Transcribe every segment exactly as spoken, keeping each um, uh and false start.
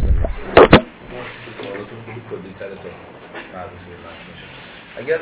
سوالاتون خیلی کلی‌تره تا مربوط به متن باشه. اگر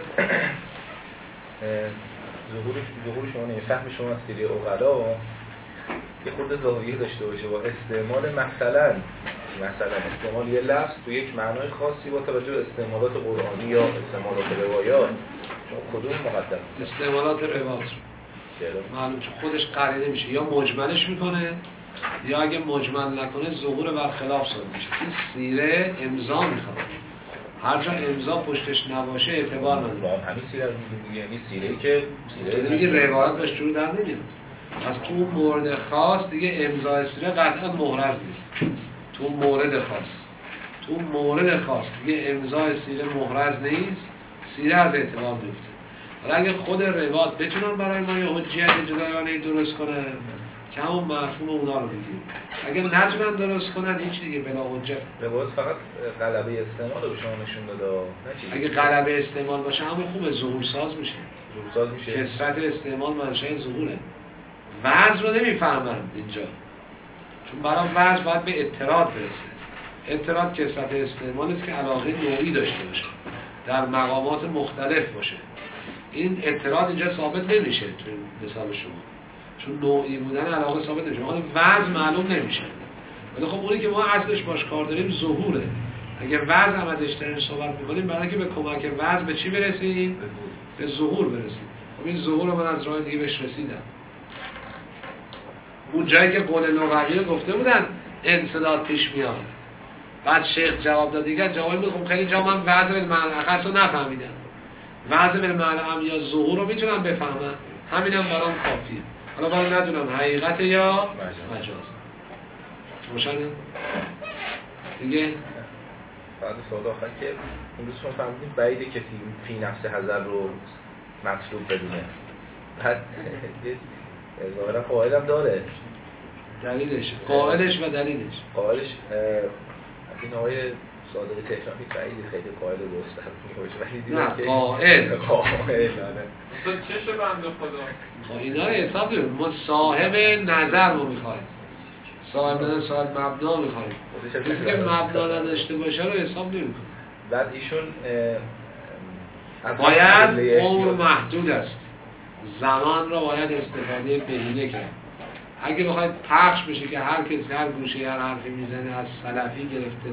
ظهور ظهور شما نه فهم شما از سیره عقلا یه خورده ظاهری داشته باشه با استعمال مثلا مثلا استعمال یه لفظ تو یک معنای خاصی با توجه به استعمالات قرآنی یا استعمالات روایات، شما کدوم مقدم؟ استعمالات روایات معلوم چون خودش قرینه میشه، یا مجملش میکنه یا اگه مجمل نکنه ظهور برخلاف صادر میشه. این سیره امضا میخواد، هر جا امضا پشتش نباشه اعتبار نداره. همین سیره رو میگه، یعنی سیره‌ای که سیره میگه روایت باش جور در نمیاد. از تو مورد خاص دیگه امضای سیره قطعا محرز نیست. تو مورد خاص تو مورد خاص دیگه امضای سیره محرز نیست، سیره از اعتبار میفته. حالا اگه خود روایت بتونن برای ما یه حجیت جداگانه درست کنن که همون مفهوم اونا رو بگیم، اگه نتونن درست کنن هیچ دیگه بلا حجت. روایت فقط غلبه استعمال رو به شما نشون داده. اگه غلبه استعمال باشه همون خوبه، ظهور ساز میشه. ظهور ساز میشه. کثرت استعمال منشأ ظهوره. وضع رو نمیفهمند اینجا، چون برای وضع باید به اعتراض برسه. اعتراض کثرت استعمال است که علاقه نوعی داشته باشه، در مقامات مختلف باشه. این اعتراض اینجا ثابت نمیشه تو مثال شما، چون نوعی بودن علاقه ثابت نمیشه، اون وضع معلوم نمیشه. ولی خب اونی که ما اصلش باش کار داریم ظهوره. اگه وضع هم ازش داریم صحبت می‌کنیم برای اینکه به کمک وضع به چی برسیم؟ به ظهور برسیم. خب این ظهور من از راه دیگه بهش رسیدم. اون جایی که قول لغوی رو گفته بودن انسداد پیش میاد، بعد شیخ جواب داد دیگه، جواب بود خب خیلی جا من وضع بالمعنی اخص رو نفهمیدم، وضع بالمعنی هم یا ظهور رو میتونم بفهمم، همینم برام کافیه. حالا باید ندونم حقیقت یا مجاز. روشنه؟ دیگه بعد سوال آخر که اون روز شما فهمیدیم بعیده کسی فی نفس حذر رو مطلوب بدونه. بعد ظاهرا قائل هم داره دلیلش، قائلش و دلیلش. قائلش این آقای صادق تهرانی بعیده خیلی قائل درست است. نه قائل قائل نه تو چشه بنده خدا. خب اینا رو حساب داریم، ما صاحب نظر رو میخوایم، صاحب نظر صاحب مبنا میخوایم. کسی که مبنا نداشته باشه رو حساب نمی‌کنیم. بعد ایشون باید عمر محدود است، زمان را باید استفاده بهینه کرد. اگه بخواید پخش بشه که هر کسی هر گوشه هر حرفی میزنه از سلفی گرفته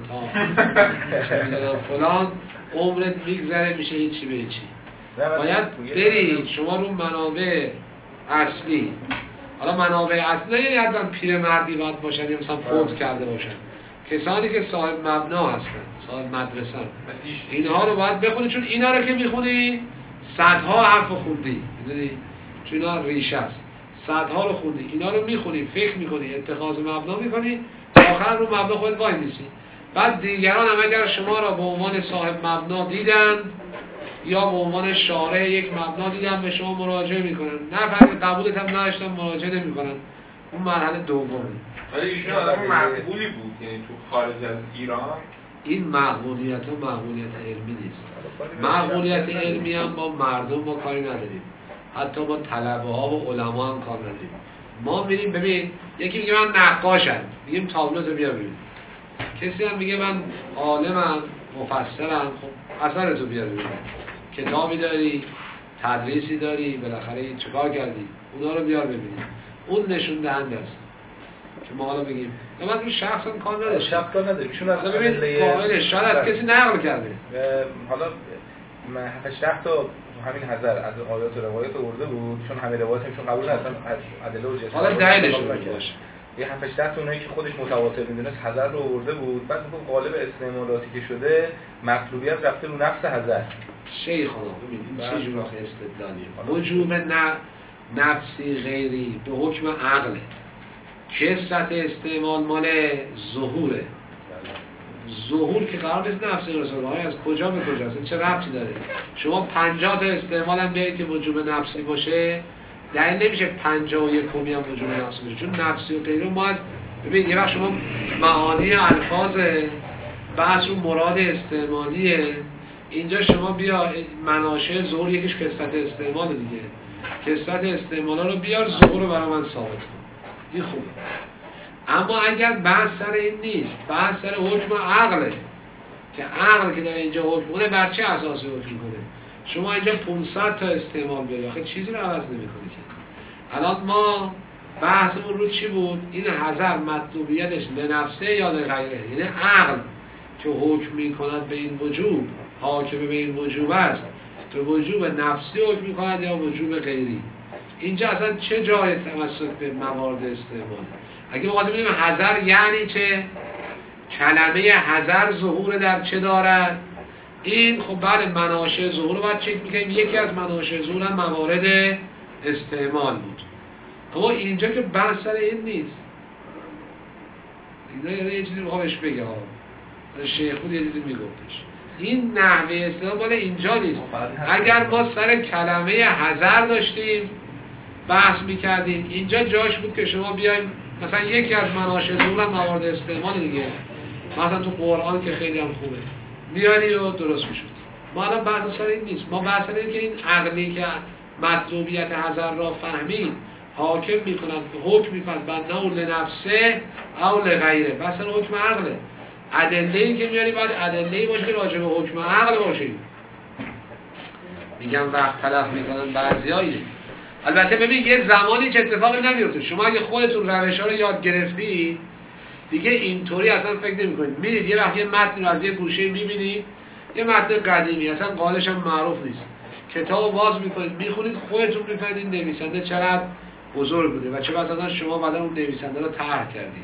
تا فلان عمرت میگذره میشه هیچی به هیچی. باید برید شما رو منابع اصلی، حالا منابع اصلی نه یعنی حتما پیرمردی باید باشن یا مثلا فوت کرده باشن، کسانی که صاحب مبنا هستن، صاحب مدرسه، اینها رو باید بخونی، چون اینا رو که میخونی صدها حرف خوندی، میدونی چون اینا ریشه است، صدها رو خوندی، اینا رو میخونی، فکر میکنی، اتخاذ مبنا میکنی، آخر رو مبنا خودت وای میسی. بعد دیگران هم اگر شما را به عنوان صاحب مبنا دیدند یا به عنوان شارح یک مبنا دیدن به شما مراجعه میکنن، نه فقط قبولت هم نداشتن مراجعه نمیکنن. اون مرحله دومه. ولی ایشون آدم مقبولی بود، یعنی تو خارج از ایران این مقبولیت و مقبولیت علمی نیست. مقبولیت علمی هم با مردم ما کاری نداریم، حتی با طلبه ها و علما هم کار نداریم. ما میریم ببین، یکی میگه من نقاشم، میگیم تابلوتو بیا ببین. کسی هم میگه من عالمم، مفسرم، خب اثرتو بیا ببین. کتابی داری، تدریسی داری، بالاخره چیکار کردی؟ اونا رو بیار ببینیم. اون نشون دهنده است که ما حالا بگیم یا من رو شخص هم کار نداره، شخص کار نداره، چون اصلا ببین قائلش شاید از کسی نقل کرده. حالا من هفتش ده تا همین حذر از آیات و روایات آورده بود، چون همه روایات همشون قبول نداشتن از ادله و جسم. حالا دلیلش باشه یه هفتش ده تا اونایی که خودش متواتر میدونست حذر رو آورده بود، بعد میگه قالب استعمالاتی که شده مطلوبیت رفته رو نفس حذر. شیخ خدا ببین این چه جور استدلالیه؟ وجوب نه نفسی غیری به حکم عقله، کثرت استعمال مال ظهوره. ظهور که قرار نیست نفسی رسول های از کجا به کجاست، چه ربطی داره؟ شما پنجاه تا استعمال هم بیایید که وجوب نفسی باشه، دلیل نمیشه پنجاه و یک کمی هم وجوب نفسی باشه، چون نفسی و غیره ما ببین یه وقت شما معانی الفاظ بحث رو مراد استعمالیه، اینجا شما بیا مناشه ظهور یکیش کثرت استعمال دیگه، کثرت استعمالا رو بیار ظهور رو برای من ثابت کن. این خوبه. اما اگر بحث سر این نیست، بحث سر حکم عقله که عقل که داره اینجا حکم کنه بر چه اساسی حکم کنه. شما اینجا پانصد تا استعمال بیاری آخه چیزی رو عوض نمی‌کنه که. الان ما بحثمون رو چی بود؟ این حذر مطلوبیتش لنفسه یا لغیره، یعنی عقل که حکم می‌کند به این وجوب، حاکم به این وجوب است، تو وجوب نفسی حکم می‌کند یا وجوب غیری. اینجا اصلا چه جای تمسک به موارد استعمال؟ اگه ما بخوایم ببینیم حذر یعنی چه؟ کلمه حذر ظهور در چه دارد؟ این خب بله مناشأ ظهور رو باید چک می‌کنیم. یکی از مناشأ ظهور هم موارد استعمال بود. اما اینجا که بحث سر این نیست. اینا یه چیزی می‌خوام بهش بگم. شیخ خود یه چیزی میگفتش. این نحوه استعمال مال اینجا نیست. اگر ما سر کلمه حذر داشتیم بحث می‌کردیم، اینجا جاش بود که شما بیایم مثلا یکی از مناشأ ظهور هم موارد استعمال دیگه. مثلا تو قرآن که خیلی هم خوبه. میاری و درست میشد. ما الان بحث سر این نیست. ما بحث سر این که این عقلی که مطلوبیت حذر را فهمید حاکم میکنند که حکم میکنند بناو لنفسه او لغیره. بحث سر حکم عقله. ادله‌ای که میاری باید ادله‌ای باشه که راجع به حکم عقل باشه. میگم وقت تلف میکنن بعضیایی. البته ببین یه زمانی چه اتفاقی نمیفته. شما اگه خودتون روش‌ها رو یاد گرفتی دیگه اینطوری اصلا فکر نمی‌کنید. میرید یه وقت یه متن رو از یه گوشه می‌بینید، یه متن قدیمی اصلا قالش هم معروف نیست. کتابو باز می‌کنید، می‌خونید، خودتون می‌فهمید نویسنده چقدر بزرگ بوده و چه مثلا شما بعدا اون نویسنده رو طرح کردید.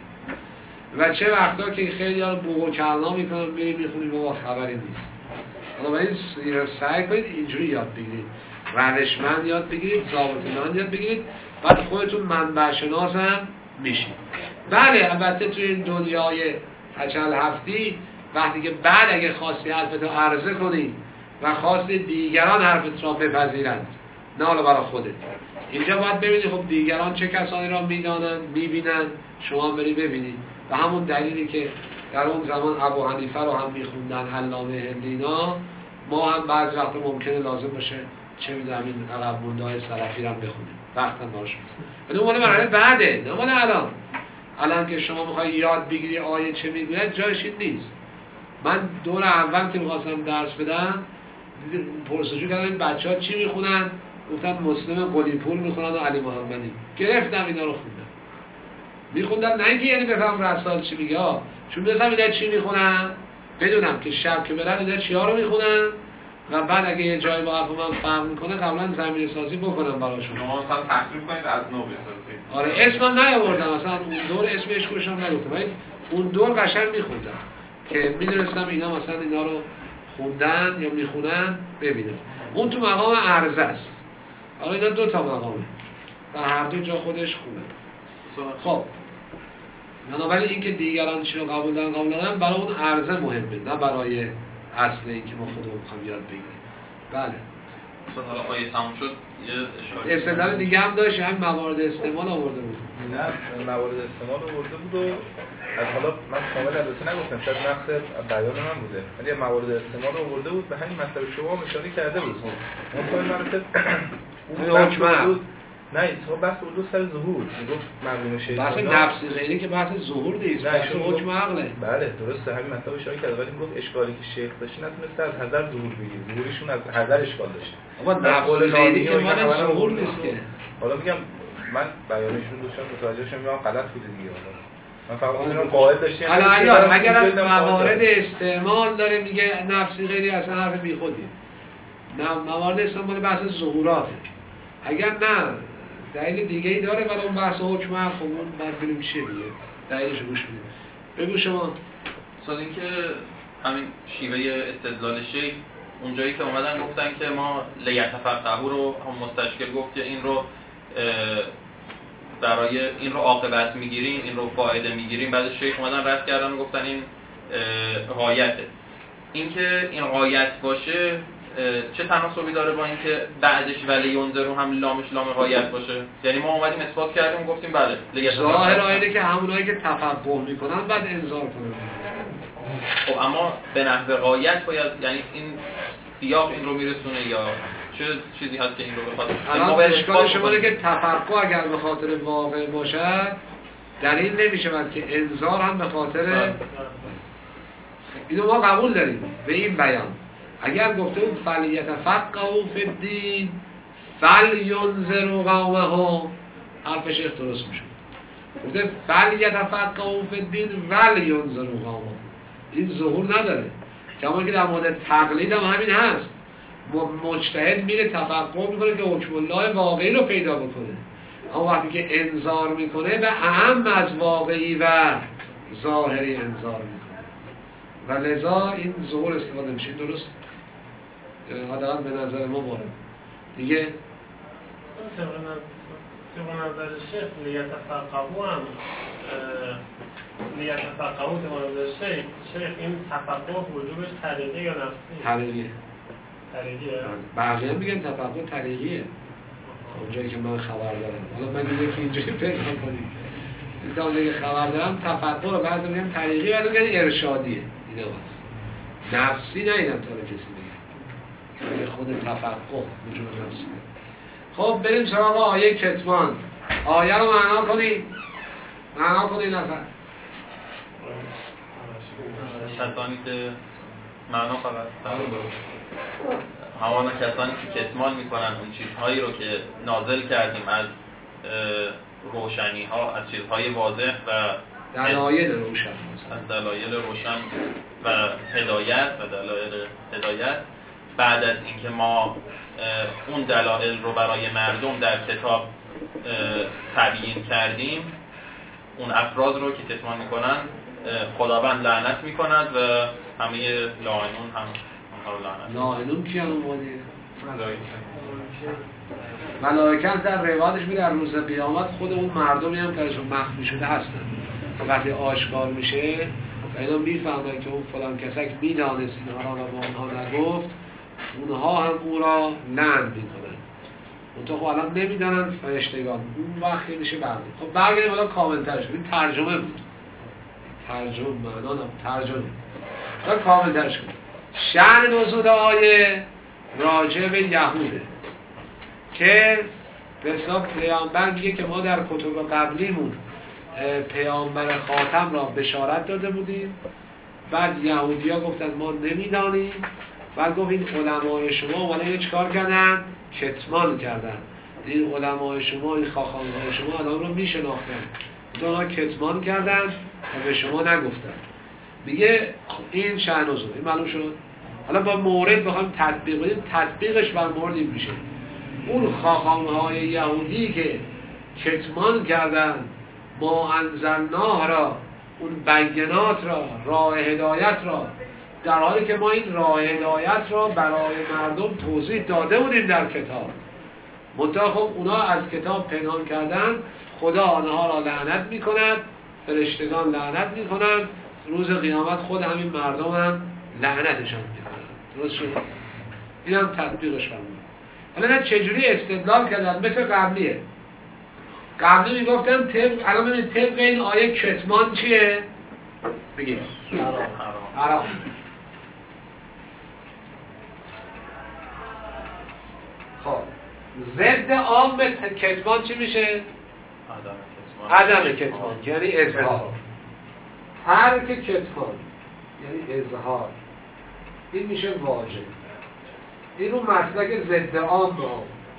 و چه وقتا که خیلی ها بوق و کلنا می‌کنن میرید می‌خونید بابا خبری نیست. حالا باید سعی کنید اینجوری یاد بگیرید. روشمند یاد بگیرید، ضابطه‌مند یاد بگیرید، بعد خودتون منبع شناس هم میشید. بله البته توی این دنیای هچل هفتی وقتی که بعد اگه خواستی حرفت رو عرضه کنی و خواستی دیگران حرفت را بپذیرند نه حالا برای خودت، اینجا باید ببینی خب دیگران چه کسانی را میدانند میبینند، شما بری ببینید. و همون دلیلی که در اون زمان ابو حنیفه رو هم میخوندن، علامه هندینا، ما هم بعض وقت ممکنه لازم باشه چه میدونم این عقب مونده های سلفی رو هم بخونیم، وقتا باشه. ولی اون مرحله بعده، نه مال الان. الان که شما میخوای یاد بگیری آیه چه میگوید جایش این نیست. من دور اول که میخواستم درس بدم پرسجو کردم بچه‌ها چی میخونن، گفتن مسلم قلی‌پور میخونن و علی محمدی. گرفتم اینا رو خوندم. میخوندم نه اینکه یعنی بفهم رسال چی میگه ها، چون بفهم اینا چی میخونن، بدونم که شب که برن اینا چیا رو میخونن و بعد اگه یه جایی با حرف من فهم میکنه قبلا زمینه سازی بکنم براشون. شما مثلا تحقیق کنید از نو بسازید. آره اسمم نیاوردم، مثلا اون دور اسمش کوشم نگفتم، ولی اون دور قشنگ میخوندم که میدونستم اینا مثلا اینا رو خوندن یا میخونن ببینم. اون تو مقام عرضه است. حالا اینا دو تا مقامه و هر دو جا خودش خوبه. خب بنابراین اینکه دیگران چی رو قبول دارن قبول ندارن برای اون عرضه مهمه، نه برای اصل این که ما خودمون میخوام یاد بگیریم. بله مثلا حالا آیه تموم شد یه اشاره استدلال دیگه هم داشت، همین موارد استعمال آورده بود. نه موارد استعمال آورده بود و از حالا من کامل البته نگفتم، شاید نقص بیان من بوده، ولی موارد استعمال آورده بود به همین مطلب شما اشاره کرده بود. اون کار مراتب اون حکم نه اتفاق بحث بود سر ظهور، میگفت مردم شیطان بحث نفسی غیری که بحث ظهور نیست، بحث حکم عقله. بله درسته، همین مطلب اشاره کرده، ولی میگفت اشکالی که شیخ داشت نتونسته از حذر ظهور بگیره، ظهورشون از حذر اشکال داشت. اما نفسی غیری که مال ظهور نیست که. حالا میگم من بیانشون دوستان متوجه شدم میگم غلط بوده دیگه. من فقط اونم قاعده داشتم. حالا اگر اگر از موارد استعمال داره میگه نفسی غیری اصلا حرف بیخودیه. نه موارد استعمال بحث ظهوراته. اگر نه دلیل دیگه ای داره برای اون بحث حکم عقل، خب اون بعد ببینیم چیه دیگه. دلیلش رو گوش بدیم. بگو شما. مثلا اینکه همین شیوه استدلال شیخ اونجایی که اومدن گفتن که ما لیتفقهه رو هم مستشکل گفت که این رو برای این رو عاقبت میگیریم، این رو فایده میگیریم، بعد شیخ اومدن رد کردن و گفتن این غایته. اینکه این غایت باشه چه تناسبی داره با اینکه بعدش ولی ینظرو هم لامش لام غایت باشه؟ یعنی ما اومدیم اثبات کردیم و گفتیم بله ظاهر آیه که همونایی که تفقه میکنن بعد انذار کنن. خب اما به نحو غایت باید، یعنی این سیاق این رو میرسونه یا چه چیزی هست که این رو بخواد؟ الان اشکال شما اینه که تفقه اگر به خاطر واقع باشد دلیل نمیشه که انذار هم به خاطر اینو ما قبول داریم به این بیان. اگر گفته بود فلیتفقهوا فی الدین فلینذروا قومهم حرف شیخ درست میشه. گفته فلیتفقهوا فی الدین ولینذروا قومهم، این ظهور نداره. کما که در مورد تقلید هم همین هست، مجتهد میره تفقه میکنه که حکم الله واقعی رو پیدا بکنه، اما وقتی که انذار میکنه به اهم از واقعی و ظاهری انذار میکنه و لذا این ظهور استفاده میشه. این درست حداقل به نظر ما وارد دیگه. طبق نظر شیخ لیتفقهوا هم لیتفقهوا طبق نظر شیخ شیخ این تفقه وجوبش طریقی یا نفسی؟ طریقیه. طریقیه؟ بقیه هم میگن تفقه طریقیه اونجایی که من خبر دارم. حالا من دیگه که اینجایی پیدا کنیم تا اونجایی که خبر دارم تفقه رو بعضی میگن طریقی بعضی میگن ارشادیه. اینه هست نفسی نیدم تا رو کسی میگن خود تفقه وجود نفسی. خب بریم سراغ آیه کتمان. آیه رو معنا کنیم معنا کنیم نفر کسانی که معنا فقط همان کسانی که کتمان میکنن اون چیزهایی رو که نازل کردیم از روشنی ها، از چیزهای واضح و دلایل روشن، از دلایل روشن و هدایت و دلایل هدایت، بعد از اینکه ما اون دلایل رو برای مردم در کتاب تبیین کردیم، اون افراد رو که کتمان میکنن خداوند لعنت میکند و همه لاعنون هم اونها رو لعنت. لاعنون کی هم اومده؟ ملائکه هم در روایتش میگه در روز قیامت خود اون مردمی هم که ازشون مخفی شده هستن وقتی آشکار میشه و اینا میفهمن که اون فلان کسک میدانست اینها را و با اونها نگفت، اونها هم او را لعن میکنن. اون تو خب الان نمیدانن فرشتگان، اون وقتی میشه برده. خب برگردیم الان کاملتر شد. این ترجمه بود، ترجمه معنا نه ترجمه. الان کاملتر شد. شأن نزول آیه راجع به یهوده که به حساب پیامبر میگه که ما در کتب قبلیمون پیامبر خاتم را بشارت داده بودیم، بعد یهودی‌ها گفتن ما نمیدانیم، بعد گفت این علمای شما اومدن چیکار کردن؟ کتمان کردن. این علمای شما، این خاخام‌های شما الان رو میشناختن، اونا کتمان کردن و به شما نگفتن. میگه این شأن نزول، این معلوم شد. حالا با مورد بخوایم تطبیق بدیم، تطبیقش بر مورد این میشه. اون خاخام‌های یهودی که کتمان کردن ما انزلناه را، اون بینات را، راه هدایت را، در حالی که ما این راه هدایت را برای مردم توضیح داده بودیم در کتاب، منتها خب اونا از کتاب پنهان کردن، خدا آنها را لعنت میکند، فرشتگان لعنت میکنند، روز قیامت خود همین مردم هم لعنتشان میکنند. درست شد؟ این هم تطبیقش فرمود. حالا نه چجوری استدلال کردن؟ مثل قبلیه. قبلی میگفتن طبق، الان ببینید طبق این آیه کتمان چیه؟ بگید حرام حرام. خب ضد عام کتمان چی میشه؟ عدم کتمان، یعنی اظهار. ترک کتمان یعنی اظهار، این میشه واجب. این اون مسلک ضد عام رو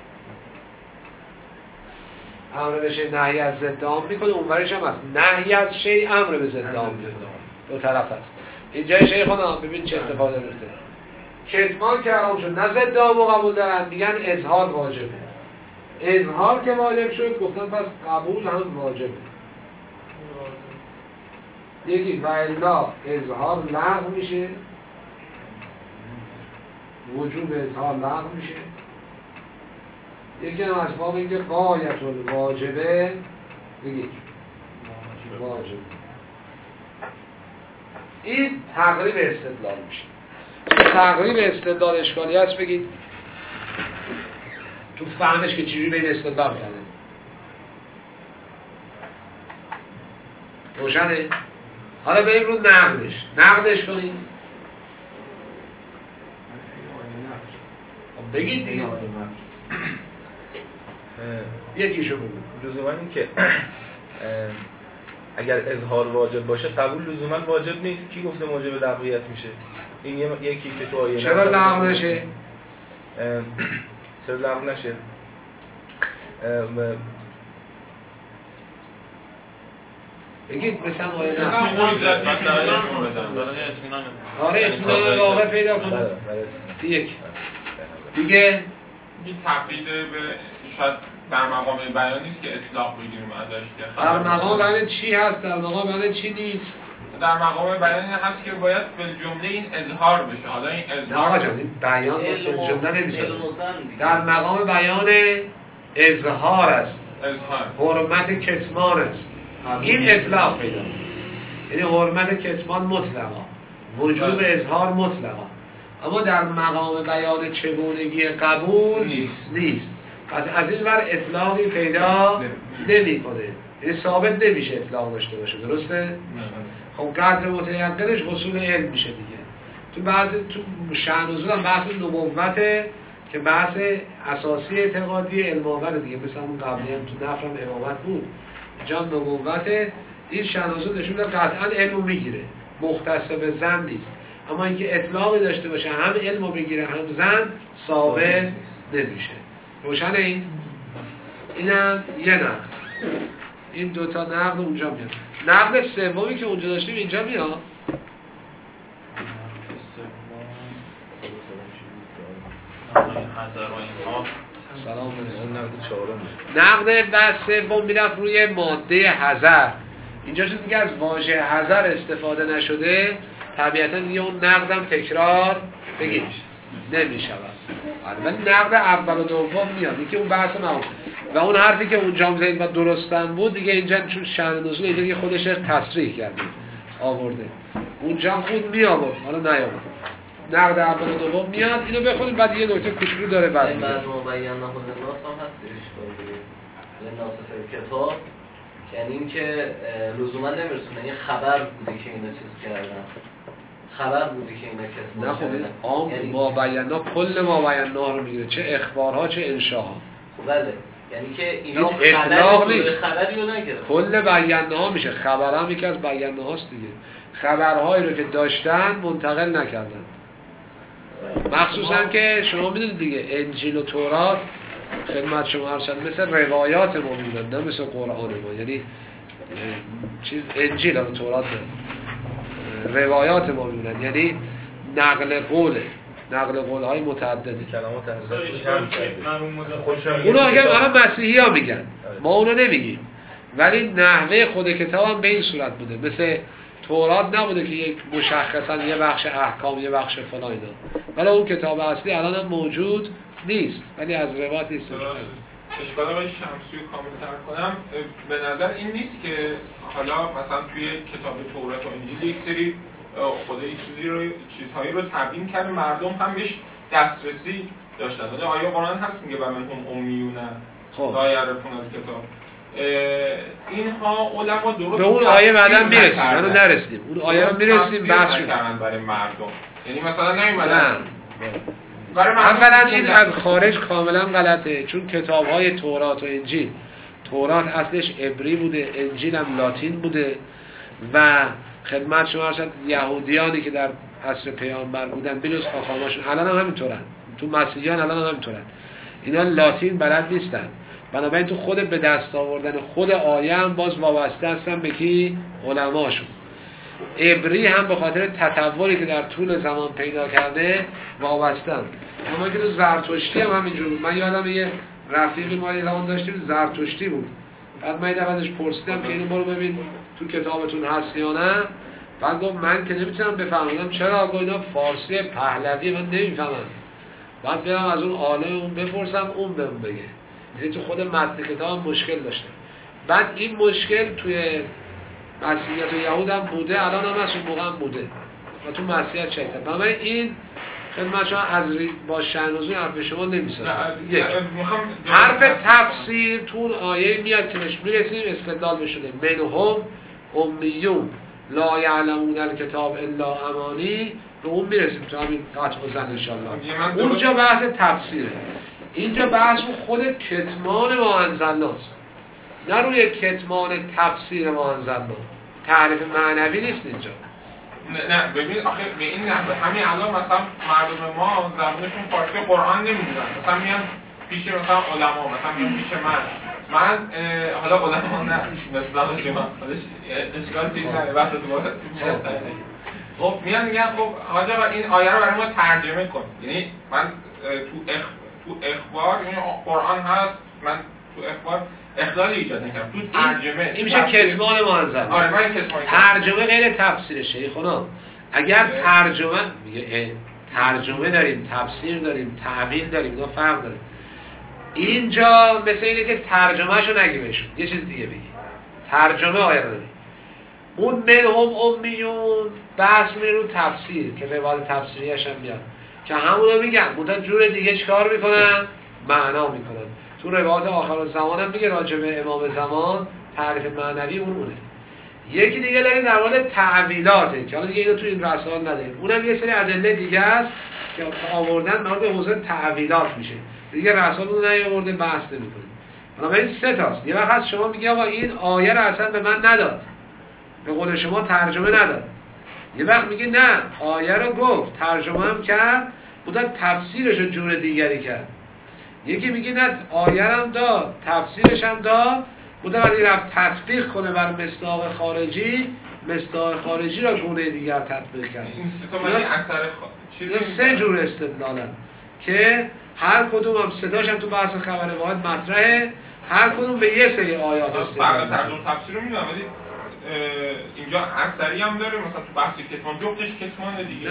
امر بشه نهی از ضد عام میکنه، اونورش هم هست نهی از شیء امر به ضد عام میکنه. دو طرف هست. اینجا شیخونا ببین چه استفاده میکنه. کتمان که حرام شد، نه ضد عام رو قبول دارن، میگن اظهار واجبه. اظهار که واجب شد گفتن پس قبول هم واجبه. یکی و الا اظهار لغو میشه، وجوب اظهار لغو میشه. یکی هم از باب اینکه غایت الواجبه، بگید واجب. این تقریب استدلال میشه. تقریب استدلال اشکالی هست بگید تو فهمش که چجوری بین استدلال کرده. روشنه؟ حالا بریم رو نقدش. نقدش کنید. بگید دیگه. یکیشو بگو. لزوما این که اگر اظهار واجب باشه قبول لزوما واجب نیست. کی گفته موجب لغویت میشه؟ این یکی که تو آیه چرا لغو نشه؟ چرا لغو نشه؟ بگید مثلا آیه نه آره اطمینان واقع پیدا کنه. یک دیگه این تقلید به شاید در مقام بیان نیست که اطلاق بگیریم ازش که در مقام بیان چی هست، در مقام بیان چی نیست؟ در مقام بیان هست که باید به جمله این اظهار بشه. حالا این اظهار آقا جان این بیان به جمله نمیشه. در مقام بیان اظهار است، اظهار حرمت کتمان است، این اطلاق پیدا. یعنی حرمت کتمان مطلقا، وجوب اظهار مطلقا، اما در مقام بیان چگونگی قبول نیست نیست. پس از این ور اطلاقی پیدا نمی کنه، یعنی ثابت نمیشه اطلاق داشته باشه. درسته؟ خب قدر متیقنش حصول علم میشه دیگه. تو بعض تو شأن نزول هم بحث نبوته که بحث اساسی اعتقادی علم آور دیگه، مثل همون قبلی هم تو نفرم امامت بود جان نبوته. این شأن نزول نشون میده قطعا علمو میگیره، مختص به زن نیست. اما اینکه اطلاقی داشته باشه هم علمو بگیره هم زن ثابت نمیشه. روشن این؟ اینم یه نقد. این دوتا نقد اونجا میاد. نقد سومی که اونجا داشتیم اینجا میاد. سلام علیکم. نقد چهارم. نقد بعد سوم میرفت روی ماده حذر. اینجا چون دیگه از واژه حذر استفاده نشده طبیعتا دیگه اون نقدم تکرار بگیش نمیشود. ولی نقد اول و دوم میاد. یکی اون بحث ما و اون حرفی که اونجا میزنید و درستن بود دیگه اینجا چون شأن نزول اینجا دیگه خودش تصریح کرده آورده. اونجا خود می آورد حالا نیامد. نقد اول و دوم میاد. اینو بخونیم بعد یه نکته کوچولو داره بعد این بعد مبین نهاد ناس هم هستش لناس فی کتاب، یعنی این که لزوما نمیرسونه این خبر بوده که اینا چیز کردن، خبر بوده که اینا کسب نه خب این عام یعنی مابینا کل مابینا رو میگیره، چه اخبارها چه انشاها. بله یعنی که اینا اطلاق نیست، خبری رو نگرفت. کل بیانها میشه. خبر هم یکی از بیانهاست دیگه. خبرهایی رو که داشتن منتقل نکردن. مخصوصا که شما میدونید دیگه انجیل و تورات خدمت شما عرض شد مثل روایات ما میدونن نه مثل قرآن ما. یعنی چیز انجیل و تورات روایات ما میدونن، یعنی نقل قوله، نقل قول های متعدده. کلمات حضرت اونو اگر الان مسیحی ها میگن ما اونو نمیگیم، ولی نحوه خود کتاب هم به این صورت بوده. مثل تورات نبوده که یک مشخصا یه بخش احکام یه بخش فلان اینا، ولی اون کتاب اصلی الان هم موجود نیست ولی از روایت است. اشکال آقای شمسی رو کامل‌تر کنم، به نظر این نیست که حالا مثلا توی کتاب تورات و انجیل یک سری خدا یک چیزی رو چیزهایی رو تبیین کرده مردم هم بهش دسترسی داشتن. یعنی آیه قرآن هست میگه و منهم امیون لا یعرفون الکتاب. اینها علما درست به اون آیه بعدا میرسیم، منو نرسیدیم اون آیه رو میرسیم بحث کردن برای مردم. یعنی مثلا نمیدونم اولا این از خارج کاملا غلطه، چون کتاب‌های تورات و انجیل، تورات اصلش عبری بوده، انجیل هم لاتین بوده و خدمت شما ارشد یهودیانی که در عصر پیامبر بودن بجز خاخاماشون الان هم همینطورن، تو مسیحیان الان هم همینطورن، اینا لاتین بلد نیستن. بنابراین تو خود به دست آوردن خود آیه هم باز وابسته هستن به کی؟ علماشون. عبری هم به خاطر تطوری که در طول زمان پیدا کرده وابستن. اما که تو زرتشتی هم همینجور بود. من یادم یه رفیقی ما یه زمان داشتیم زرتشتی بود، بعد من یه دفعه ازش پرسیدم که اینو برو ببین تو کتابتون هست یا نه. بعد گفت من که نمیتونم بفهمم. چرا؟ گفت اینا فارسی پهلوی من نمیفهمم. بعد برم از اون عالم اون بپرسم اون بهم بگه. یعنی تو خود متن کتاب مشکل داشته. بعد این مشکل توی مسیحیت و یهود هم بوده، الان هم از اون موقع هم بوده و تو مسیحیت شکل. بنابراین این خدمت شما از با شأن‌نزول حرف شما نمی‌سازه. یک حرف تفسیر تو اون آیه میاد که بهش میرسیم استدلال بشده منهم امیون لا یعلمون الکتاب الا امانی، به اون میرسیم تو همین قطع و زن انشالله. اونجا بحث تفسیره، اینجا بحث خود کتمان ما انزلناست. نه روی کتمان تفسیر ما انزلنا. تعریف معنوی نیست اینجا. نه نه ببین آخه به این نحوه همین الان مثلا مردم ما زبانشون فارسی قرآن نمیدونن، مثلا میان پیش مثلا علما، مثلا میان پیش من من حالا علما نه مثلا شما اشکال چیزی نداره وقت تو واسه خب میان میگن خب حاجا این آیه رو برای ما ترجمه کن. یعنی من تو اخ تو اخبار یعنی قرآن هست، من تو اخبار اخلال ایجاد نکردم، تو ترجمه این میشه کتمان منظم. آره من کتمان ترجمه غیر تفسیر شیخونا. اگر ترجمه میگه ترجمه داریم، تفسیر داریم، تعبیر داریم، اینا فرق داره. اینجا مثل اینه که ترجمهشو نگی بهشون، یه چیز دیگه بگی. ترجمه آیه رو نگی. اون منهم امیون بحث میره رو تفسیر که روایت تفسیریش هم میاد که همونو میگن منتها جور دیگه چیکار میکنن؟ معنا میکنن. تو روایت آخر الزمان هم میگه راجع به امام زمان تعریف معنوی اون اونه. یکی دیگه داریم در مورد تعویلاته که حالا دیگه اینو تو این رسال نداریم، اونم یه سری ادله دیگه است که آوردن در مورد حوزه تعویلات میشه، دیگه رسال اون نیاورده بحث نمیکنه. حالا این سه تاست. یه وقت هست شما میگی آقا این آیه رو اصلا به من نداد، به قول شما ترجمه نداد. یه وقت میگی نه آیه رو گفت ترجمه هم کرد، بودا تفسیرش رو جور دیگری کرد. یکی میگه نه آیه هم داد تفسیرش هم داد، بودا ولی رفت تطبیق کنه بر مصداق خارجی، مصداق خارجی را گونه دیگر تطبیق کرد. این سه تا معنی اثر چیزی سه جور استدلالن که هر کدوم هم صداش هم تو بحث خبر واحد مطرحه، هر کدوم به یه سری آیات استدلال. ترجمه تفسیر رو میدونم ولی اینجا اکثری هم داره، مثلا تو بحث کتمان جفتش کتمان دیگه.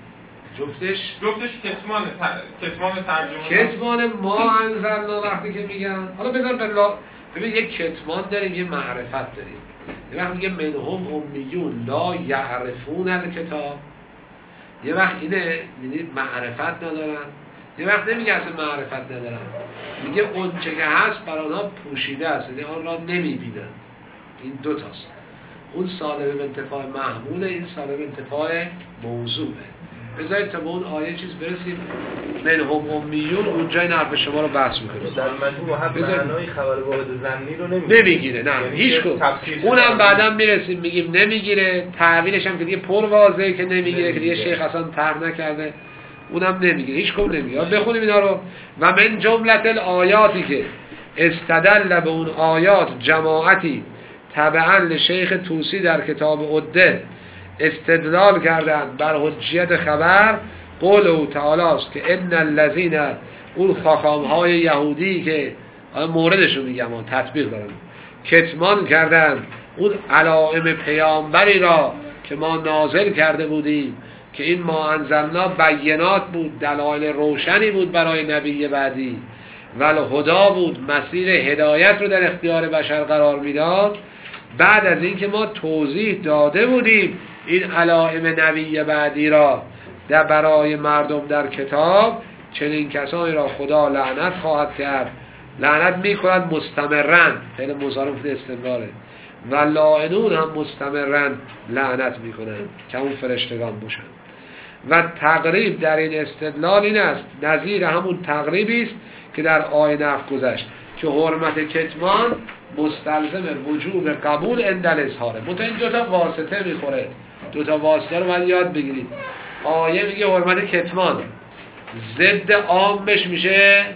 جفتش جفتش کتمان کتمان ترجمه کتمان ما انزلنا وقتی که میگن حالا بذار بلا ببین یک کتمان داریم یه معرفت داریم. یه وقت میگه منهم امیون لا یعرفون الکتاب، یه وقت اینه یعنی معرفت ندارن، یه وقت نمیگه اصلا معرفت ندارن، میگه اون چه که هست برای آنها پوشیده است، یعنی آن را نمیبینن. این دو تاست، اون سالب انتفاع محموله، این سالب انتفاع موضوعه. بذارید تا به اون آیه چیز برسیم. منهم امیون اونجا این حرف شما رو بحث میکنه. در مجموع حرف معنای خبر واحد زمینی رو نمیگیره. نمیگیره نه هیچ کدوم. اونم بعداً میرسیم میگیم نمیگیره، تعبیرش هم که دیگه پر واضحه که نمیگیره که دیگه شیخ اصلا طرح نکرده، اونم نمیگیره، هیچ کدوم نمیگیره. بخونیم اینا رو. و من جملت الآیاتی که استدل به اون آیات جماعتی تبعا لشیخ توسی در کتاب عده استدلال کردند بر حجیت خبر، قول او تعالی است که ان الذین اون خاخامهای یهودی که موردشو میگم اون تطبیق دارن کتمان کردند اون علائم پیامبری را که ما نازل کرده بودیم که این ما انزلنا بینات بود، دلایل روشنی بود برای نبی بعدی، والهدا بود، مسیر هدایت رو در اختیار بشر قرار میداد. بعد از اینکه ما توضیح داده بودیم این علائم نبی بعدی را در برای مردم در کتاب، چنین کسانی را خدا لعنت خواهد کرد، لعنت میکند مستمرن، فعل مضارع استمراره، و لاعنون هم مستمرن لعنت میکنند که اون فرشتگان باشن. و تقریب در این استدلال این است، نظیر همون تقریبی است که در آیه نفت گذشت که حرمت کتمان مستلزم وجوب قبول اندل اظهاره. منتها این دوتا واسطه میخوره، دوتا واسطه رو باید یاد بگیرید. آیه میگه حرمت کتمان، ضد عامش میشه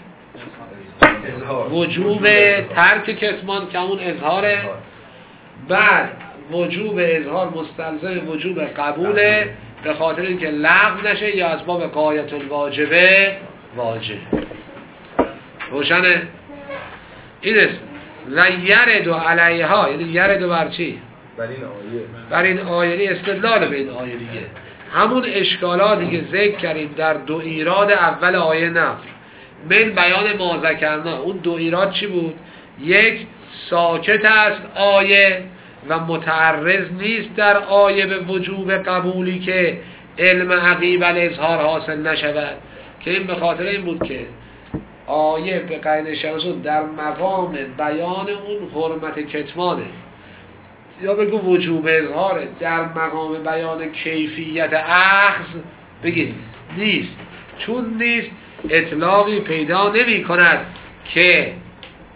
وجوب ترک کتمان که اون اظهاره. بعد وجوب اظهار مستلزم وجوب قبوله به خاطر اینکه لغو نشه یا از باب غایت الواجبه واجب. روشنه؟ این است و یرد علیها، یعنی یرد بر چی؟ بر این آیه بر این آیه استدلال به این آیه دیگه همون اشکالاتی که ذکر کردیم در دو ایراد اول آیه نفی من بیان ما ذکرنا. اون دو ایراد چی بود؟ یک، ساکت است آیه و متعرض نیست در آیه به وجوب قبولی که علم عقیب الاظهار حاصل نشود، که این به خاطر این بود که آیه به قرین شمسون در مقام بیان اون حرمت کتمانه، یا بگو وجوب اظهاره، در مقام بیان کیفیت اخذ بگید نیست. چون نیست اطلاقی پیدا نمی کند که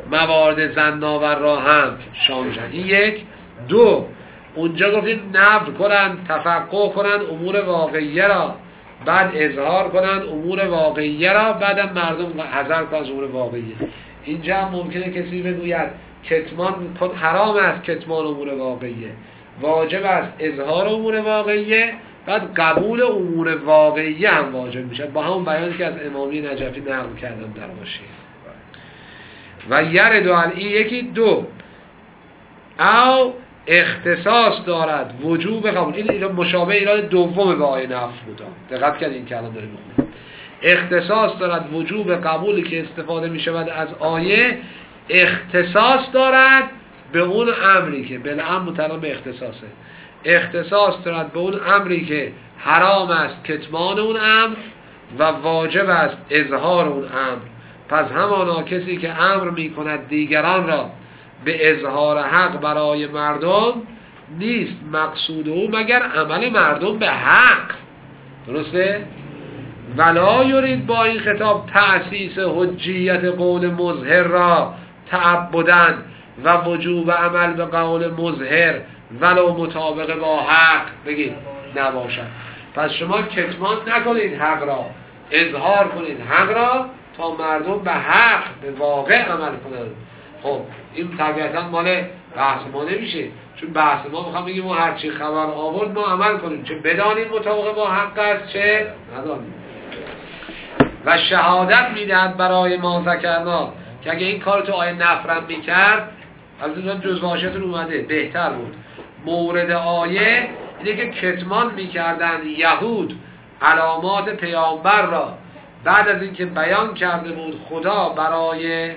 موارد زناور را هم شامل شد. این یک. دو، اونجا گفتیم نبض کنن، تفقه کنن امور واقعیه را، بعد اظهار کنن امور واقعیه را، بعدم مردم حذر کنن از امور واقعیه. اینجا هم ممکنه کسی بگوید کتمان حرام است، کتمان امور واقعیه، واجب است اظهار امور واقعیه، بعد قبول امور واقعیه هم واجب میشه، با همون بیانی که از امامی نجفی نقل کردم در حاشیه. و یرد و این یکی. دو، او اختصاص دارد وجوب قبول. این ایراد مشابه ایراد دوم به آیه نفر بود، دقت کنید این کلام داره میخونه. اختصاص دارد وجوب قبولی که استفاده میشود از آیه، اختصاص دارد به اون امری که بالامر متعلق به اختصاصه، اختصاص دارد به اون امری که حرام است کتمان اون امر و واجب است اظهار اون امر. پس همانا کسی که امر میکند دیگران را به اظهار حق برای مردم، نیست مقصود او مگر عمل مردم به حق. درسته؟ ولا یرید با این خطاب تأسیس حجیت قول مظهر را تعبدن و وجوب عمل به قول مظهر ولو مطابق با حق بگید نباشد. پس شما کتمان نکنید حق را، اظهار کنید حق را تا مردم به حق به واقع عمل کنند. خب این طبیعتا مال بحث ما نمیشه، چون بحث ما میخوام بگیم ما هرچی خبر آورد ما عمل کنیم، چه بدانیم مطابق با حق است چه ندانیم. و شهادت میدهد برای ما ذکرنا که اگه این کار تو آیه نفرم میکرد، از اون جزء واژه‌تون اومده بهتر بود. مورد آیه اینه که کتمان میکردن یهود علامات پیامبر را بعد از اینکه بیان کرده بود خدا برای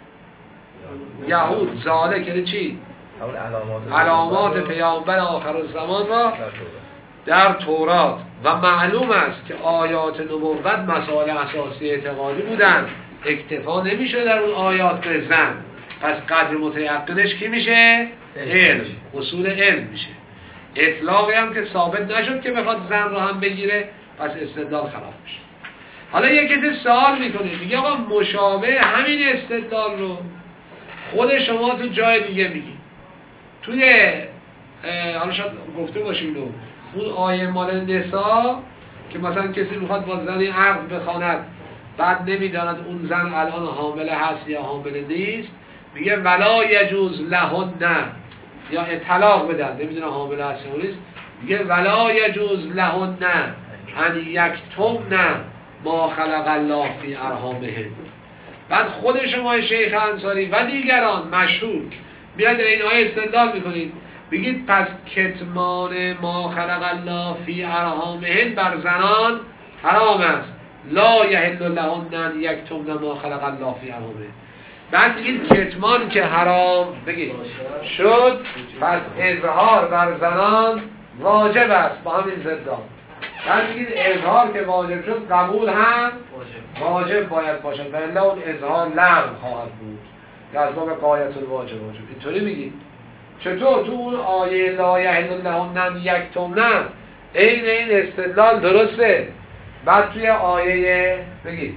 یهود ذالک یعنی چی؟ علامات, علامات پیامبر آخر الزمان را در تورات. و معلوم است که آیات نبوت مسائل اساسی اعتقادی بودن، اکتفا نمیشه در اون آیات به زن، پس قدر متیقنش کی میشه؟ علم، اصول علم میشه. اطلاقی هم که ثابت نشد که بخواد زن رو هم بگیره، پس استدلال خلاف میشه. حالا یک کسی سوال میکنه میگه آقا مشابه همین استدلال رو خود شما تو جای دیگه میگی، توی حالا شاید گفته باشیم رو اون آیه مال نساء که مثلا کسی میخواد با زنی عقد بخواند بعد نمیداند اون زن الان حامله هست یا حامله نیست، میگه ولا یجوز لهن، یا طلاق بدن نمیدونه حامله هست یا نیست، میگه ولا یجوز لهن ان یکتمن ما خلق الله فی ارحامهن. بعد خود شما شیخ انصاری و دیگران مشهور میاد این آیه استدلال میکنید، بگید پس کتمان ما خلق الله فی ارحامهن بر زنان حرام است، لا یحل لهن ان یکتمن ما خلق الله فی ارحامهن. بعد بگید کتمان که حرام بگید شد، پس اظهار بر زنان واجب است با همین ضدان. بعد بگید اظهار که واجب شد قبول هم واجب باید باشد و الا اون اظهار لغو خواهد بود یا از باب قایت الواجب واجب. اینطوری میگید. چطور تو اون آیه لا یحل لهن یکتمن این این استدلال درسته، بعد توی آیه بگید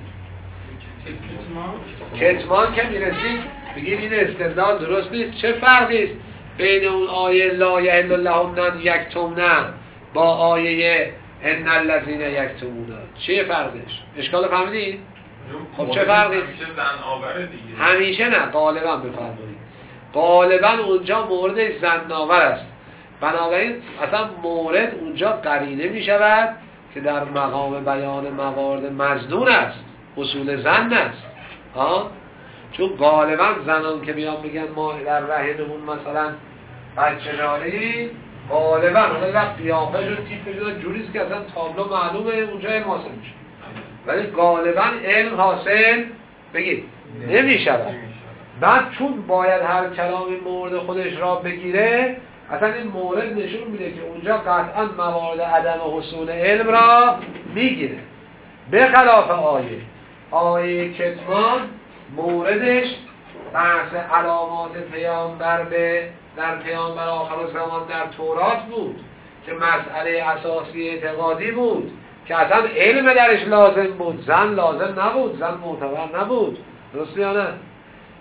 کتمان که میرسید بگید این استدلال درست نیست. چه فرقی است بین اون آیه لا یحل لهن یکتمن با آیه ان الذين یکتمون؟ چه فرقش؟ اشکال فهمیدید؟ خب چه فرقی؟ همیشه زن آوره دیگه. همیشه نه، غالبا بفرمایید. غالبا اونجا موردش زن آور است. بنابراین اصلا مورد اونجا قرینه می شود که در مقام بیان موارد مظنون است، اصول زن است. ها؟ چون غالبا زنان که میان میگن ما در رحممون مثلا بچه داریم، غالبا اون وقت قیافه شد تیپ شد جوریست که اصلا تابلو معلومه اونجا علم حاصل میشه، ولی غالبا علم حاصل بگید نمیشود. بعد چون باید هر کلامی مورد خودش را بگیره، اصلا این مورد نشون میده که اونجا قطعا موارد عدم حصول علم را میگیره، به خلاف آیه آیه کتمان موردش بحث علامات پیامبر به در پیامبر آخر الزمان در تورات بود که مسئله اساسی اعتقادی بود که اصلا علم درش لازم بود، زن لازم نبود، زن معتبر نبود. درست یا نه؟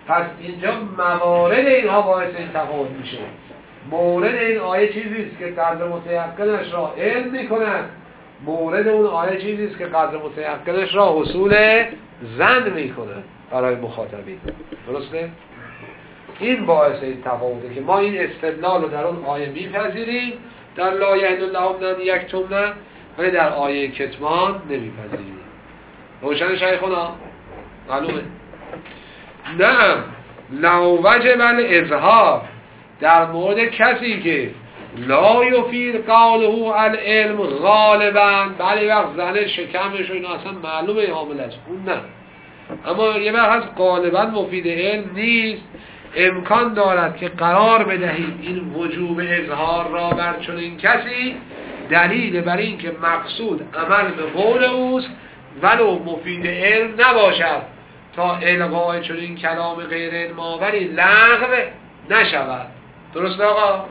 پس اینجا موارد اینها باعث این تفاوت میشه. مورد این آیه چیزی است که قدر متیقنش را علم میکند، مورد اون آیه چیزی است که قدر متیقنش را حصول ظن میکند برای مخاطبین. درسته؟ این باعث این تفاوته که ما این استدلال رو در اون آیه میپذیریم در لا یحل لهم یکتمن، ولی در آیه کتمان نمیپذیریم. روشن شیخونا؟ معلومه؟ نه لو وجب الاظهار در مورد کسی که لا یفید قوله العلم غالبا، بلی وقت زنه شکمش و اینا اصلا معلومه حامل است، اون نه. اما یه وقت هست غالبا مفید علم نیست، امکان دارد که قرار بدهیم این وجوب اظهار را بر چنین کسی دلیل بر این که مقصود عمل به قول اوست ولو مفید علم نباشد تا الغای چنین کلام غیر علم آوری لغو نشود. درست آقا؟